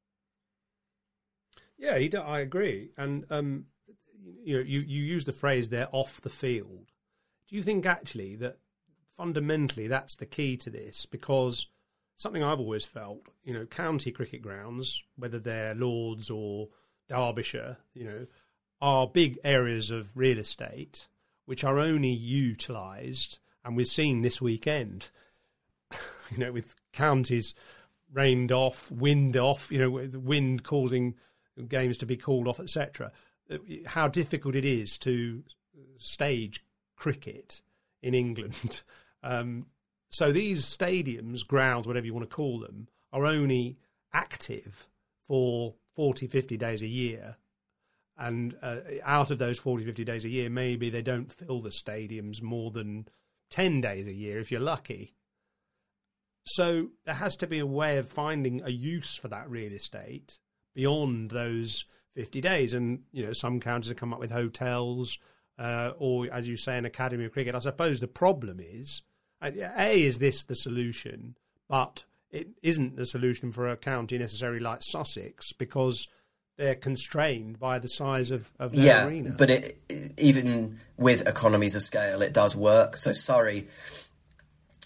K: Yeah, he do, I agree. And um, you know, you, you use the phrase there, off the field. Do you think actually that fundamentally that's the key to this? Because something I've always felt, you know, county cricket grounds, whether they're Lords or Derbyshire, you know, are big areas of real estate which are only utilised, and we've seen this weekend, you know, with counties rained off, wind off, you know, with wind causing games to be called off, et cetera, how difficult it is to stage cricket in England. Um, so these stadiums, grounds, whatever you want to call them, are only active for forty, fifty days a year. And uh, out of those forty, fifty days a year, maybe they don't fill the stadiums more than ten days a year, if you're lucky. So there has to be a way of finding a use for that real estate beyond those fifty days. And, you know, some counties have come up with hotels uh, or, as you say, an Academy of Cricket. I suppose the problem is, A, is this the solution? But it isn't the solution for a county necessarily like Sussex, because they're constrained by the size of, of their
L: yeah,
K: arena.
L: But it, even with economies of scale, it does work. So Surrey,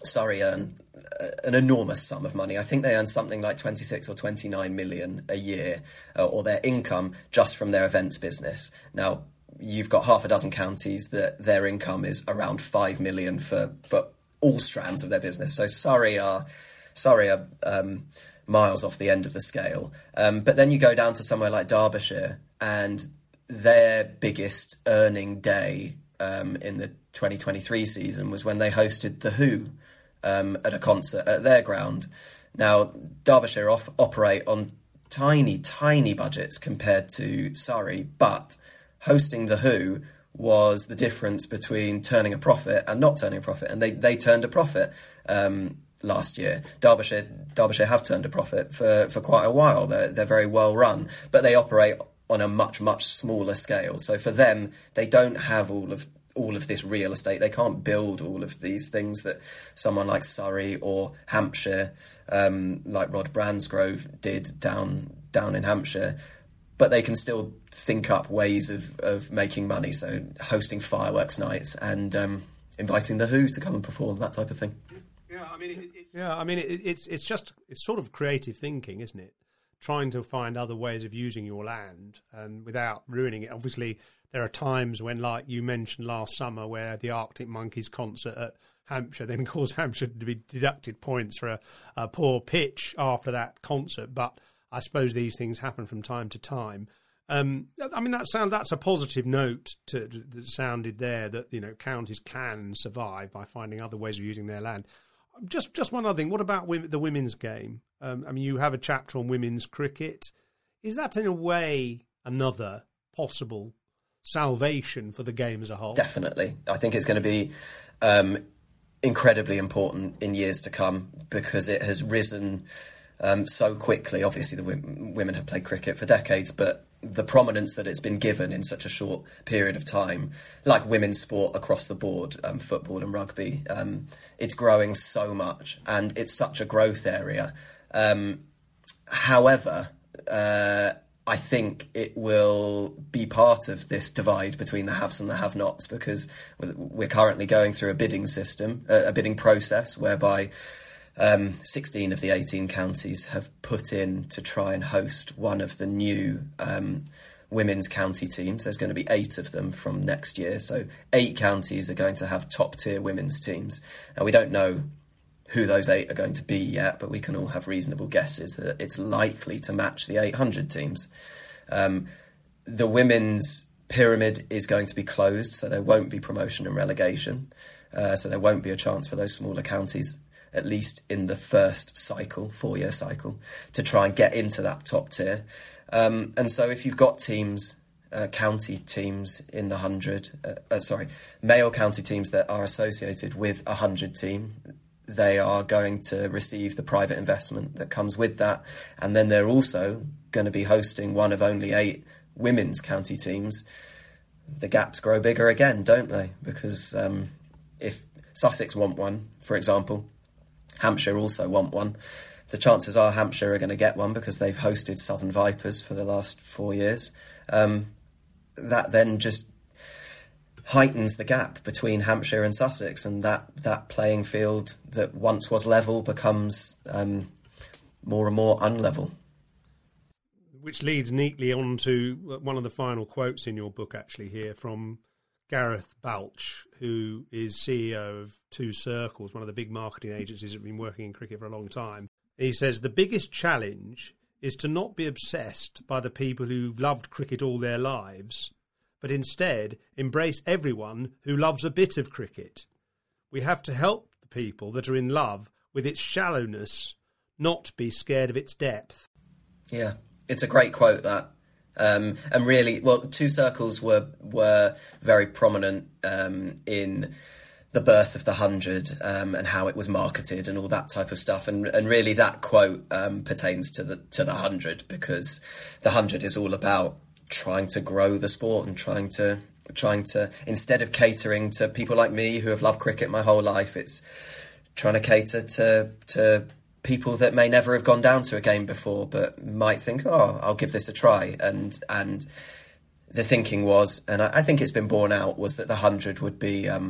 L: Surrey earn an enormous sum of money. I think they earn something like twenty-six or twenty-nine million a year, uh, or their income just from their events business. Now, you've got half a dozen counties that their income is around five million for, for all strands of their business. So Surrey are, Surrey are um, miles off the end of the scale. Um, but then you go down to somewhere like Derbyshire, and their biggest earning day um, in the twenty twenty-three season was when they hosted The Who um, at a concert at their ground. Now, Derbyshire off- operate on tiny, tiny budgets compared to Surrey, but hosting The Who was the difference between turning a profit and not turning a profit, and they, they turned a profit um, last year. Derbyshire Derbyshire have turned a profit for, for quite a while. They're, they're very well run, but they operate on a much, much smaller scale. So for them, they don't have all of all of this real estate. They can't build all of these things that someone like Surrey or Hampshire, um, like Rod Bransgrove did down down in Hampshire. But they can still think up ways of, of making money. So hosting fireworks nights and um, inviting The Who to come and perform, that type of thing.
K: Yeah, I mean, it, it's yeah, I mean, it, it's it's just it's sort of creative thinking, isn't it? Trying to find other ways of using your land and without ruining it. Obviously, there are times when, like you mentioned last summer, where the Arctic Monkeys concert at Hampshire then caused Hampshire to be deducted points for a, a poor pitch after that concert. But I suppose these things happen from time to time. Um, I mean, that sound that's a positive note to, to, that sounded there, that, you know, counties can survive by finding other ways of using their land. Just just one other thing. What about women, the women's game? Um, I mean, you have a chapter on women's cricket. Is that in a way another possible salvation for the game as a whole?
L: Definitely. I think it's going to be um, incredibly important in years to come, because it has risen um, so quickly. Obviously, the w- women have played cricket for decades, but the prominence that it's been given in such a short period of time, like women's sport across the board, um, football and rugby, um, it's growing so much, and it's such a growth area. Um, however, uh, I think it will be part of this divide between the haves and the have-nots, because we're currently going through a bidding system, a bidding process whereby Um, sixteen of the eighteen counties have put in to try and host one of the new um, women's county teams. There's going to be eight of them from next year. So eight counties are going to have top-tier women's teams. And we don't know who those eight are going to be yet, but we can all have reasonable guesses that it's likely to match the eight hundred teams. Um, the women's pyramid is going to be closed, so there won't be promotion and relegation. Uh, so there won't be a chance for those smaller counties, at least in the first cycle, four-year cycle, to try and get into that top tier. Um, and so if you've got teams, uh, county teams in the hundred, uh, uh, sorry, male county teams that are associated with a hundred team, they are going to receive the private investment that comes with that. And then they're also going to be hosting one of only eight women's county teams. The gaps grow bigger again, don't they? Because um, if Sussex want one, for example, Hampshire also want one. The chances are Hampshire are going to get one because they've hosted Southern Vipers for the last four years. Um, that then just heightens the gap between Hampshire and Sussex, and that, that playing field that once was level becomes um, more and more unlevel.
K: Which leads neatly on to one of the final quotes in your book, actually, here from Gareth Balch, who is C E O of Two Circles, one of the big marketing agencies that have been working in cricket for a long time. He says, the biggest challenge is to not be obsessed by the people who've loved cricket all their lives, but instead embrace everyone who loves a bit of cricket. We have to help the people that are in love with its shallowness, not be scared of its depth.
L: Yeah, it's a great quote, that. Um, and really, well, Two Circles were were very prominent um, in the birth of the hundred um, and how it was marketed and all that type of stuff. And and really, that quote um, pertains to the to the hundred, because the hundred is all about trying to grow the sport and trying to trying to instead of catering to people like me who have loved cricket my whole life, it's trying to cater to to. people that may never have gone down to a game before, but might think, oh, I'll give this a try. And and the thinking was, and I, I think it's been borne out, was that the hundred would be um,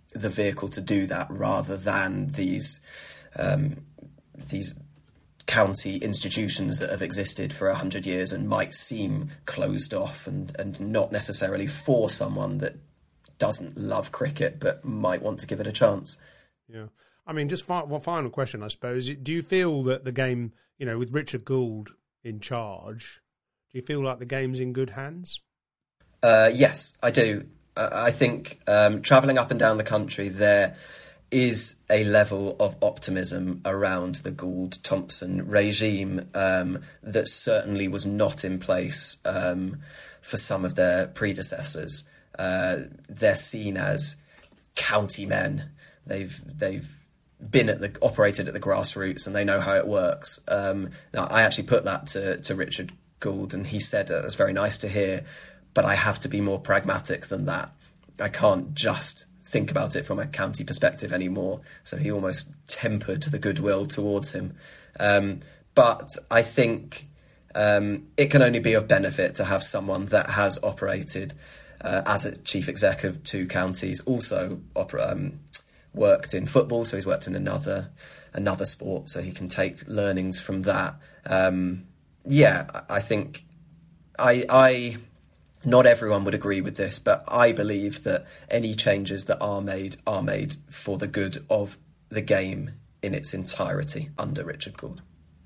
L: the vehicle to do that, rather than these um, these county institutions that have existed for a hundred years and might seem closed off and, and not necessarily for someone that doesn't love cricket but might want to give it a chance.
K: Yeah. I mean, just fi- one final question, I suppose. Do you feel that the game, you know, with Richard Gould in charge, do you feel like the game's in good hands?
L: Uh, yes, I do. Uh, I think um, travelling up and down the country, there is a level of optimism around the Gould-Thompson regime um, that certainly was not in place um, for some of their predecessors. Uh, they're seen as county men. They've they've been at the operated at the grassroots and they know how it works. Um, now, I actually put that to, to Richard Gould, and he said it was very nice to hear, but I have to be more pragmatic than that. I can't just think about it from a county perspective anymore. So he almost tempered the goodwill towards him. Um, but I think um, it can only be of benefit to have someone that has operated uh, as a chief exec of two counties, also opera, um, worked in football, so he's worked in another another sport, so he can take learnings from that. Um, yeah, I think I I. Not everyone would agree with this, but I believe that any changes that are made are made for the good of the game in its entirety under Richard Gould.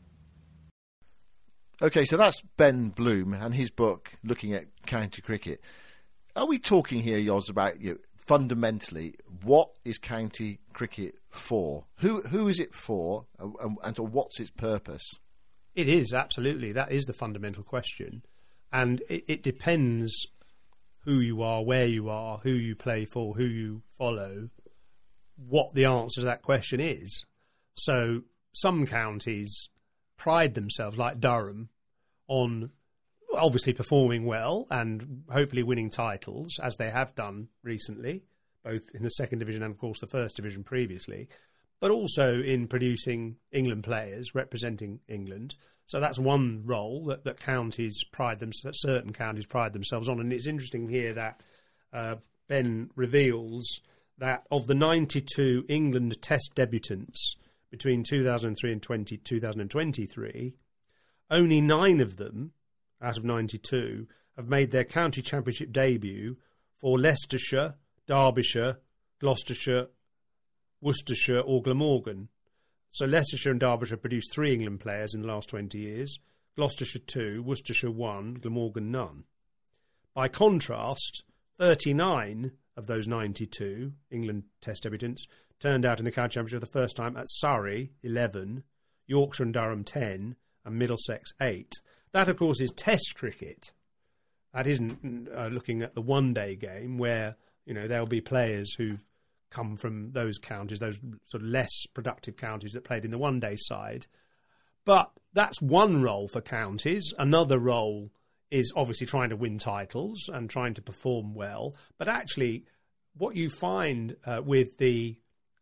J: Okay, so that's Ben Bloom and his book looking at county cricket. Are we talking here, Yoz, about you know, fundamentally what is county cricket for? Who who is it for, and, and what's its purpose?
K: It is, absolutely. That is the fundamental question. And it, it depends who you are, where you are, who you play for, who you follow, what the answer to that question is. So some counties pride themselves, like Durham, on obviously performing well and hopefully winning titles, as they have done recently, both in the second division and, of course, the first division previously, but also in producing England players representing England. So that's one role that, that counties pride them, certain counties pride themselves on. And it's interesting here that uh, Ben reveals that of the ninety-two England Test debutants between two thousand three and two thousand twenty-three, only nine of them out of ninety-two have made their county championship debut for Leicestershire, Derbyshire, Gloucestershire, Worcestershire or Glamorgan. So Leicestershire and Derbyshire produced three England players in the last twenty years, Gloucestershire two, Worcestershire one, Glamorgan none. By contrast, thirty-nine of those ninety-two England Test debutants turned out in the county championship for the first time at Surrey, eleven, Yorkshire and Durham, ten, and Middlesex, eight. That, of course, is Test cricket. That isn't uh, looking at the one-day game where, you know, there'll be players who've come from those counties, those sort of less productive counties that played in the one-day side. But that's one role for counties. Another role is obviously trying to win titles and trying to perform well. But actually, what you find uh, with the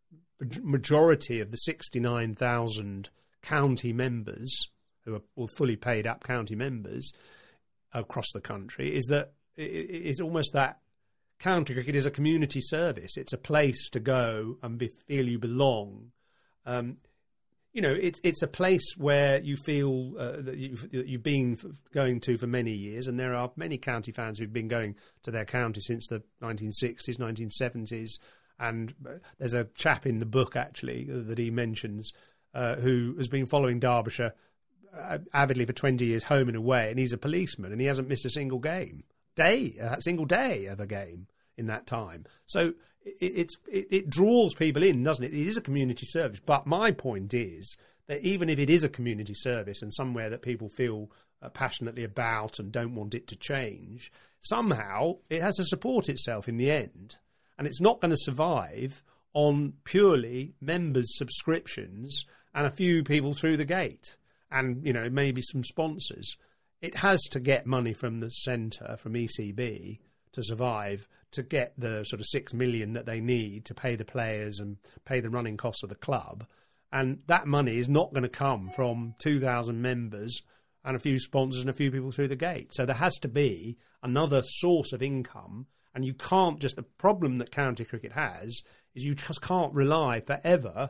K: majority of the sixty-nine thousand county members, who are fully paid up county members across the country, is that it's almost that county cricket is a community service. It's a place to go and be, feel you belong. Um, you know, it, it's a place where you feel uh, that you've, you've been going to for many years, and there are many county fans who've been going to their county since the nineteen sixties, nineteen seventies. And there's a chap in the book, actually, that he mentions uh, who has been following Derbyshire uh, avidly for twenty years, home and away, and he's a policeman, and he hasn't missed a single game. Day, a single day of a game in that time. So it, it's it, it draws people in, doesn't it? It is a community service. But my point is that even if it is a community service and somewhere that people feel uh, passionately about and don't want it to change, somehow it has to support itself in the end. And it's not going to survive on purely members' subscriptions and a few people through the gate and, you know, maybe some sponsors. It has to get money from the centre, from E C B, to survive, to get the sort of six million that they need to pay the players and pay the running costs of the club. And that money is not going to come from two thousand members and a few sponsors and a few people through the gate. So there has to be another source of income. And you can't just, the problem that county cricket has is you just can't rely forever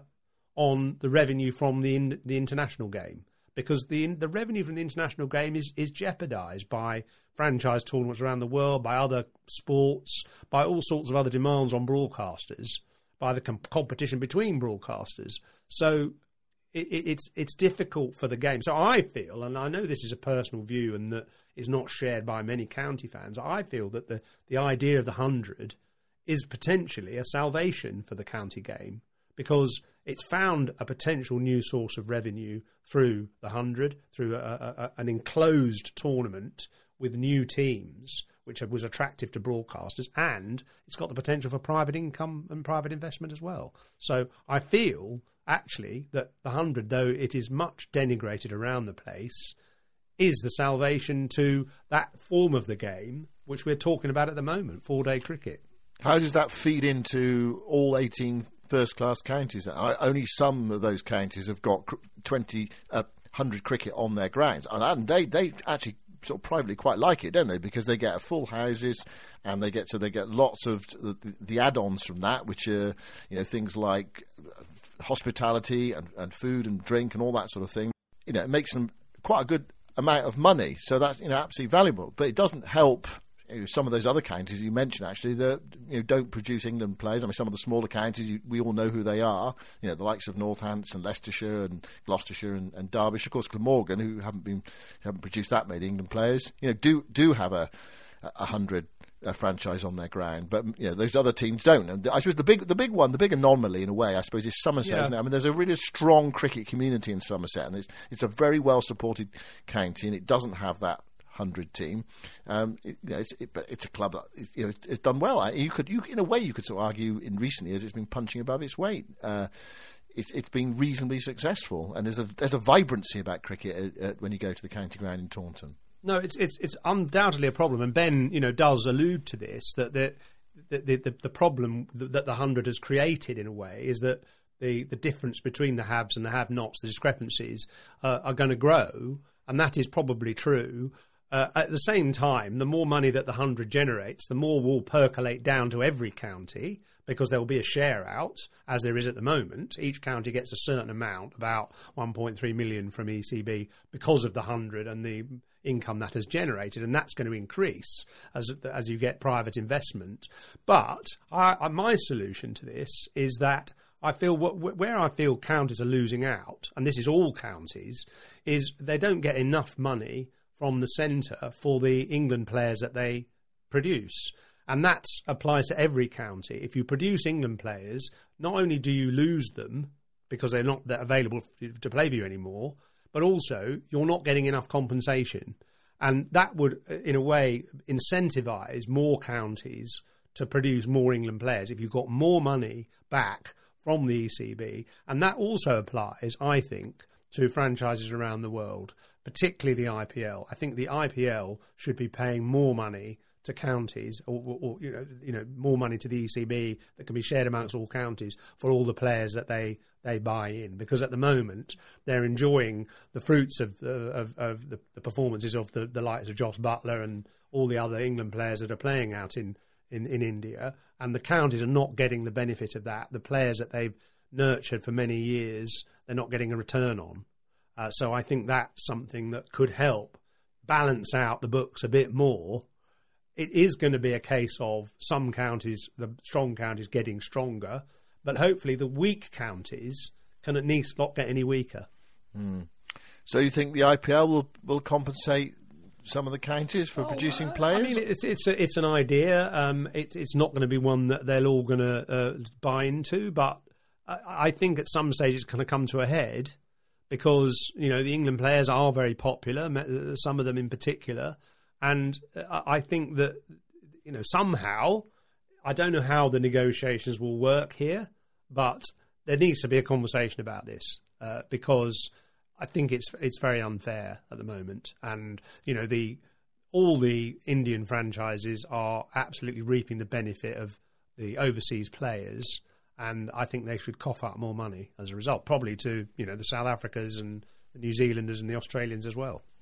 K: on the revenue from the in, the international game, because the the revenue from the international game is, is jeopardised by franchise tournaments around the world, by other sports, by all sorts of other demands on broadcasters, by the com- competition between broadcasters. So it, it, it's it's difficult for the game. So I feel, and I know this is a personal view and that is not shared by many county fans, I feel that the, the idea of the hundred is potentially a salvation for the county game, because it's found a potential new source of revenue through the hundred, through a, a, a, an enclosed tournament with new teams, which was attractive to broadcasters, and it's got the potential for private income and private investment as well. So I feel, actually, that the hundred, though it is much denigrated around the place, is the salvation to that form of the game which we're talking about at the moment, four-day cricket.
J: How does that feed into all eighteen first-class counties? Only some of those counties have got twenty, uh, one hundred cricket on their grounds, and they they actually sort of privately quite like it, don't they? Because they get full houses, and they get so they get lots of the, the add-ons from that, which are, you know, things like hospitality and, and food and drink and all that sort of thing. You know, it makes them quite a good amount of money, so that's, you know, absolutely valuable. But it doesn't help, you know, some of those other counties you mentioned, actually, that, you know, don't produce England players. I mean, some of the smaller counties, you, we all know who they are. You know, the likes of Northampton, Leicestershire, and Gloucestershire, and, and Derbyshire. Of course, Glamorgan, who haven't been haven't produced that many England players, you know, do do have a a hundred a franchise on their ground, but, you know, those other teams don't. And I suppose the big the big one, the big anomaly in a way, I suppose, is Somerset,
K: yeah.
J: isn't it? I mean, there's a really strong cricket community in Somerset, and it's it's a very well supported county, and it doesn't have that hundred team. Um, it, you know, it's it, but it's a club that, you know, it's, it's done well. You could, you in a way, you could sort of argue in recent years it's been punching above its weight. Uh, it's, it's been reasonably successful, and there's a there's a vibrancy about cricket uh, uh, when you go to the county ground in Taunton.
K: No, it's it's it's undoubtedly a problem, and Ben, you know, does allude to this, that the the the, the problem that the hundred has created in a way is that the the difference between the haves and the have-nots, the discrepancies, uh, are going to grow, and that is probably true. Uh, at the same time, the more money that the hundred generates, the more will percolate down to every county, because there will be a share out, as there is at the moment. Each county gets a certain amount, about one point three million from E C B, because of the hundred and the income that has generated, and that's going to increase as as you get private investment. But I, I, my solution to this is that I feel what, where I feel counties are losing out, and this is all counties, is they don't get enough money from the centre for the England players that they produce. And that applies to every county. If you produce England players, not only do you lose them because they're not available to play for you anymore, but also you're not getting enough compensation. And that would, in a way, incentivise more counties to produce more England players if you've got more money back from the E C B. And that also applies, I think, to franchises around the world, particularly the I P L. I think the I P L should be paying more money to counties, or, or, or you know, you know, more money to the E C B that can be shared amongst all counties for all the players that they, they buy in. Because at the moment they're enjoying the fruits of the, of, of the, the performances of the, the likes of Jos Buttler and all the other England players that are playing out in, in, in India, and the counties are not getting the benefit of that. The players that they've nurtured for many years, they're not getting a return on. Uh, so I think that's something that could help balance out the books a bit more. It is going to be a case of some counties, the strong counties, getting stronger, but hopefully the weak counties can at least not get any weaker.
J: Mm. So you think the I P L will, will compensate some of the counties for oh, producing
K: uh,
J: players?
K: I mean, it's it's a, it's an idea. Um, it, it's not going to be one that they're all going to uh, buy into, but I, I think at some stage it's going to come to a head, because, you know, the England players are very popular, some of them in particular. And I think that, you know, somehow, I don't know how the negotiations will work here, but there needs to be a conversation about this, uh, because I think it's it's very unfair at the moment. And, you know, the all the Indian franchises are absolutely reaping the benefit of the overseas players, and I think they should cough up more money as a result, probably to, you know, the South Africas and the New Zealanders and the Australians as well.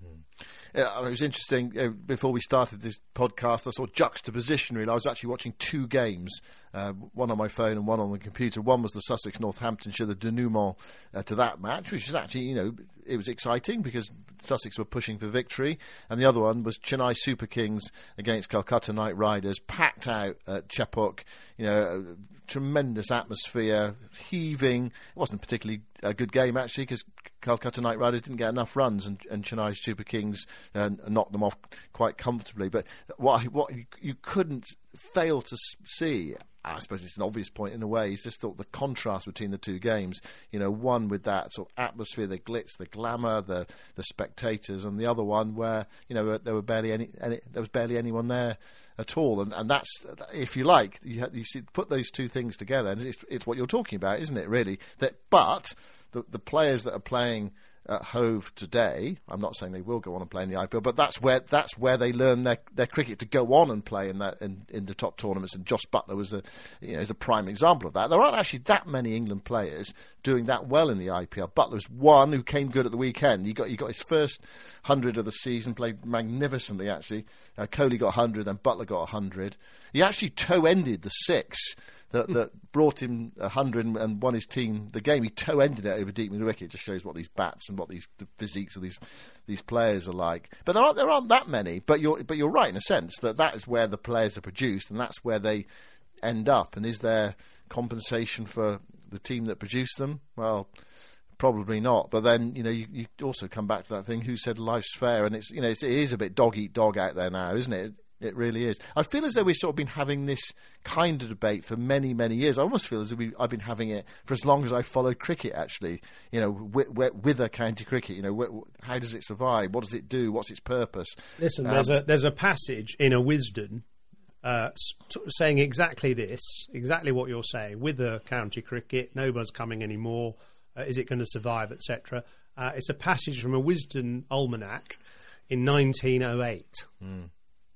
J: Yeah, it was interesting. Uh, before we started this podcast, I saw juxtaposition. Really, I was actually watching two games, uh, one on my phone and one on the computer. One was the Sussex Northamptonshire, the denouement uh, to that match, which was actually, you know, it was exciting because Sussex were pushing for victory, and the other one was Chennai Super Kings against Calcutta Knight Riders, packed out at Chepauk. You know, tremendous atmosphere, heaving. It wasn't particularly a good game actually because Calcutta Knight Riders didn't get enough runs, and, and Chennai Super Kings uh, knocked them off quite comfortably. But what what you, you couldn't fail to see, I suppose it's an obvious point in a way, is just thought the contrast between the two games. You know, one with that sort of atmosphere, the glitz, the glamour, the the spectators, and the other one where, you know, there were barely any, any there was barely anyone there at all. And and that's, if you like, you have, you see, put those two things together, and it's it's what you're talking about, isn't it? Really, that but the the players that are playing at Hove today, I'm not saying they will go on and play in the I P L, but that's where that's where they learn their, their cricket, to go on and play in that in, in the top tournaments. And Josh Buttler was the you know is a prime example of that. There aren't actually that many England players doing that well in the I P L. Butler's one who came good at the weekend. He got he got his first hundred of the season, played magnificently actually. Uh, Kohli got a hundred, and Buttler got a hundred. He actually toe-ended the six that, that brought him a hundred and, and won his team the game. He toe-ended it over deep mid-wicket. It just shows what these bats and what these the physiques of these these players are like. But there aren't there aren't that many. But you're but you're right in a sense that that is where the players are produced, and that's where they end up. And is there compensation for the team that produced them? Well, probably not. But then, you know, you, you also come back to that thing, who said life's fair? And it's, you know, it's, it is a bit dog eat dog out there now, isn't it? It really is. I feel as though we've sort of been having this kind of debate for many, many years. I almost feel as though we, I've been having it for as long as I've followed cricket, actually. You know, with, with a county cricket, you know, wh- how does it survive? What does it do? What's its purpose?
K: Listen,
J: um,
K: there's a there's a passage in a Wisden uh, saying exactly this, exactly what you're saying. With the county cricket, nobody's coming anymore. Uh, is it going to survive, et cetera? Uh, it's a passage from a Wisden almanac in nineteen oh eight. Mm.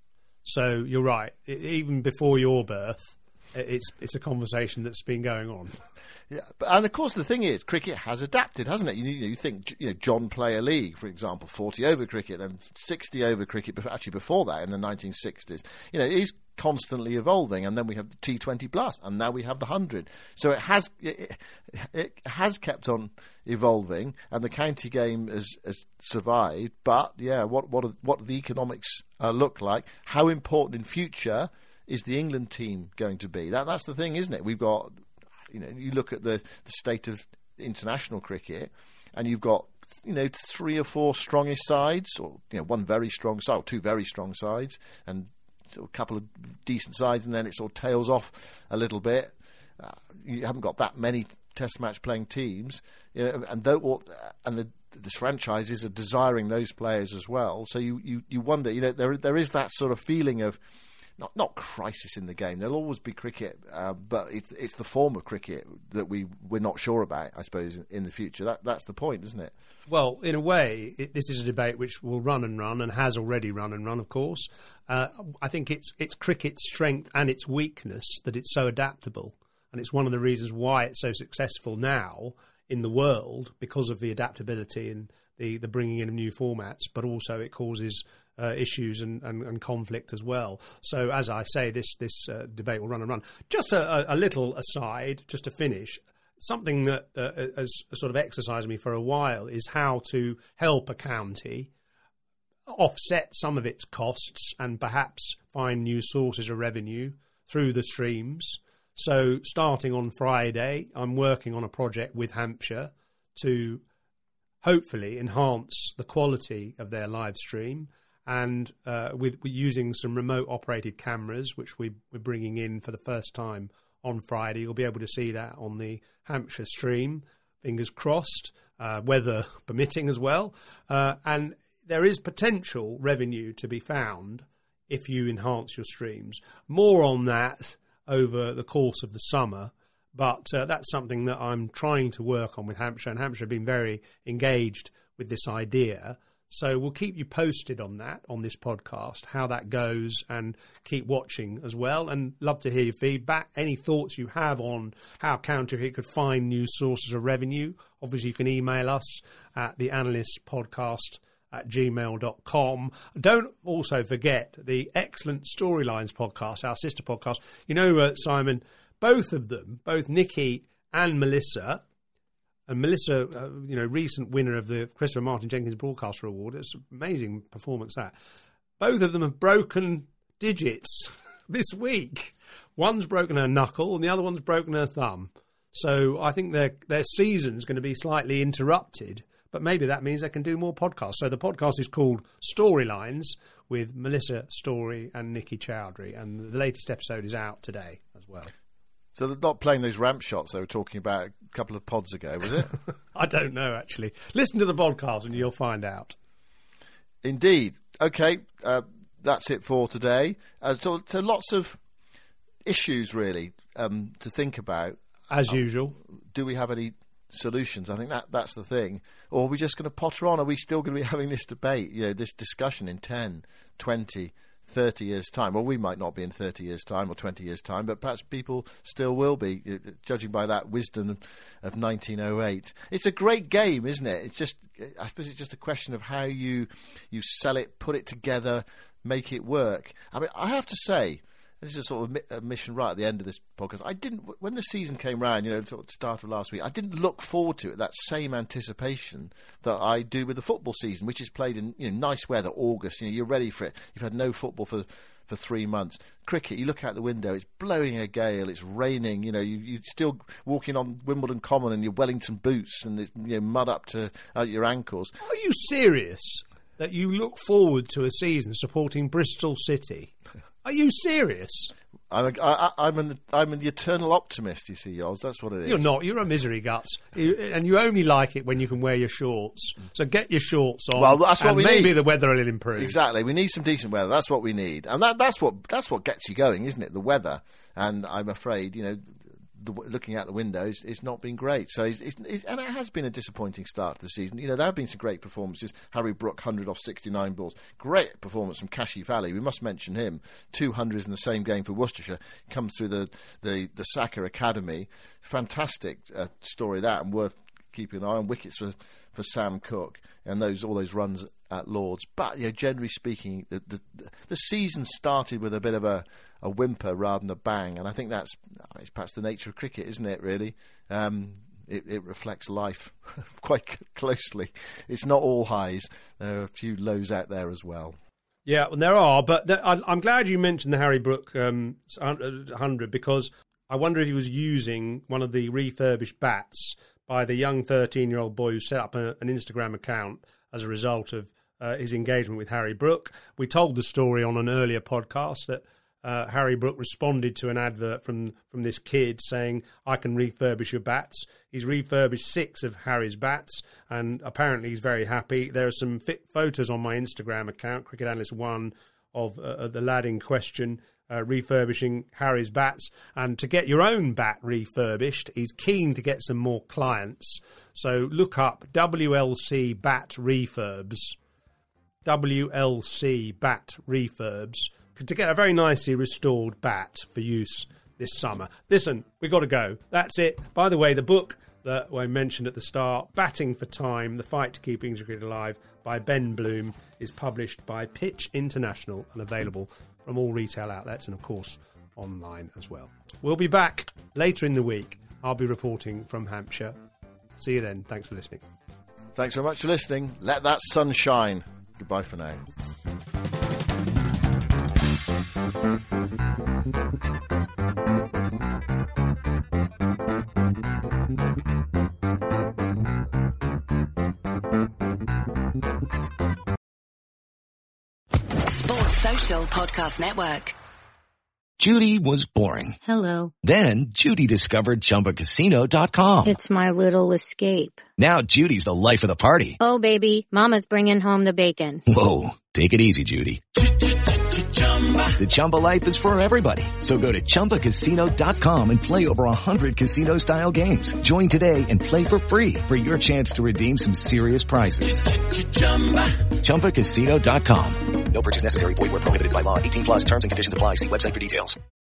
K: So you're right. It, even before your birth, it's it's a conversation that's been going on.
J: Yeah, but, and of course the thing is, cricket has adapted, hasn't it? You, you think, you know, John Player League, for example, forty over cricket, then sixty over cricket. Actually, before that, in the nineteen sixties, you know, it is constantly evolving. And then we have the T twenty plus, and now we have the hundred. So it has it, it has kept on evolving, and the county game has, has survived. But yeah, what what are, what do the economics uh, look like? How important in future is the England team going to be? That that's the thing, isn't it? We've got, you know, you look at the, the state of international cricket, and you've got, you know, three or four strongest sides, or, you know, one very strong side, or two very strong sides, and a couple of decent sides, and then it sort of tails off a little bit. Uh, you haven't got that many Test match playing teams, you know, and though, and the the franchises are desiring those players as well. So you, you, you wonder, you know, there there is that sort of feeling of Not not crisis in the game. There'll always be cricket, uh, but it's it's the form of cricket that we we're not sure about, I suppose, in, in the future. That that's the point, isn't it?
K: Well, in a way, it, this is a debate which will run and run, and has already run and run, of course. Uh, I think it's it's cricket's strength and its weakness that it's so adaptable, and it's one of the reasons why it's so successful now in the world, because of the adaptability and the the bringing in of new formats, but also it causes Uh, issues and, and, and conflict as well. So, as I say, this this uh, debate will run and run. Just a, a, a little aside, just to finish, something that uh, has sort of exercised me for a while is how to help a county offset some of its costs and perhaps find new sources of revenue through the streams. So, starting on Friday, I'm working on a project with Hampshire to hopefully enhance the quality of their live stream. And uh, with, with using some remote operated cameras, which we, we're bringing in for the first time on Friday. You'll be able to see that on the Hampshire stream, fingers crossed, uh, weather permitting as well. Uh, and there is potential revenue to be found if you enhance your streams. More on that over the course of the summer. But uh, that's something that I'm trying to work on with Hampshire, and Hampshire have been very engaged with this idea. So we'll keep you posted on that, on this podcast, how that goes, and keep watching as well. And love to hear your feedback. Any thoughts you have on how county cricket could find new sources of revenue, obviously you can email us at the analyst podcast at gmail dot com. Don't also forget the excellent Storylines podcast, our sister podcast. You know, uh, Simon, both of them, both Nikki and Melissa, and Melissa, uh, you know, recent winner of the Christopher Martin Jenkins Broadcaster Award. It's an amazing performance, that. Both of them have broken digits this week. One's broken her knuckle and the other one's broken her thumb. So I think their their season's going to be slightly interrupted, but maybe that means they can do more podcasts. So the podcast is called Storylines with Melissa Story and Nikki Chowdhury, and the latest episode is out today as well.
J: So they're not playing those ramp shots they were talking about a couple of pods ago, was it?
K: I don't know, actually. Listen to the podcast and you'll find out.
J: Indeed. Okay, uh, that's it for today. Uh, so, so lots of issues, really, um, to think about.
K: As
J: um,
K: usual.
J: Do we have any solutions? I think that that's the thing. Or are we just going to potter on? Are we still going to be having this debate, you know, this discussion in ten, twenty, thirty years' time? Well, we might not be in thirty years' time or twenty years' time, but perhaps people still will be, judging by that wisdom of nineteen oh eight. It's a great game, isn't it? It's just, I suppose it's just a question of how you you sell it, put it together, make it work. I mean, I have to say, this is sort of a mission right at the end of this podcast. I didn't, when the season came round, you know, sort of start of last week, I didn't look forward to it, that same anticipation that I do with the football season, which is played in, you know, nice weather, August. You know, you're ready for it. You've had no football for for three months. Cricket, you look out the window, it's blowing a gale, it's raining. You know, you you're still walking on Wimbledon Common in your Wellington boots, and it's, you know, mud up to uh, your ankles.
K: Are you serious that you look forward to a season supporting Bristol City? Are you serious?
J: I'm a, I, I'm an I'm an eternal optimist. You see, Yoz. That's what it is.
K: You're not. You're a misery guts, you, and you only like it when you can wear your shorts. So get your shorts on.
J: Well, that's what
K: and
J: we
K: maybe
J: need.
K: the weather will improve.
J: Exactly. We need some decent weather. That's what we need, and that that's what that's what gets you going, isn't it? The weather. And I'm afraid, you know, the, looking out the windows, it's not been great. So, it's, it's, it's, and it has been a disappointing start to the season. You know, there have been some great performances. Harry Brook, one hundred off sixty-nine balls. Great performance from Kashi Valley. We must mention him. Two hundreds in the same game for Worcestershire. Comes through the, the, the Saka Academy. Fantastic uh, story, that, and worth keeping an eye on. Wickets for, for Sam Cook and those all those runs at Lords. But, you know, generally speaking, the, the, the season started with a bit of a, a whimper rather than a bang, and I think that's it's perhaps the nature of cricket, isn't it, really? Um, it, it reflects life quite c- closely. It's not all highs. There are a few lows out there as well.
K: Yeah, well, there are, but there, I, I'm glad you mentioned the Harry Brook um, one hundred, because I wonder if he was using one of the refurbished bats by the young thirteen-year-old boy who set up a, an Instagram account as a result of uh, his engagement with Harry Brook. We told the story on an earlier podcast that uh, Harry Brook responded to an advert from, from this kid saying, I can refurbish your bats. He's refurbished six of Harry's bats, and apparently he's very happy. There are some fit photos on my Instagram account, Cricket Analyst One, of uh, the lad in question Uh, refurbishing Harry's bats. And to get your own bat refurbished, he's keen to get some more clients. So look up W L C Bat Refurbs. W L C Bat Refurbs. To get a very nicely restored bat for use this summer. Listen, we've got to go. That's it. By the way, the book that I mentioned at the start, Batting for Time, The Fight to Keep English Cricket Alive, by Ben Bloom, is published by Pitch International and available from all retail outlets and, of course, online as well. We'll be back later in the week. I'll be reporting from Hampshire. See you then. Thanks for listening.
J: Thanks very much for listening. Let that sun shine. Goodbye for now.
M: Sports Social Podcast Network.
N: Judy was boring.
G: Hello.
N: Then Judy discovered Chumba Casino dot com.
G: It's my little escape.
N: Now Judy's the life of the party.
G: Oh, baby, mama's bringing home the bacon.
N: Whoa, take it easy, Judy. The Chumba life is for everybody. So go to Chumba Casino dot com and play over one hundred casino-style games. Join today and play for free for your chance to redeem some serious prizes. Chumba Casino dot com. No purchase necessary. Void where prohibited by law. eighteen plus terms and conditions apply. See website for details.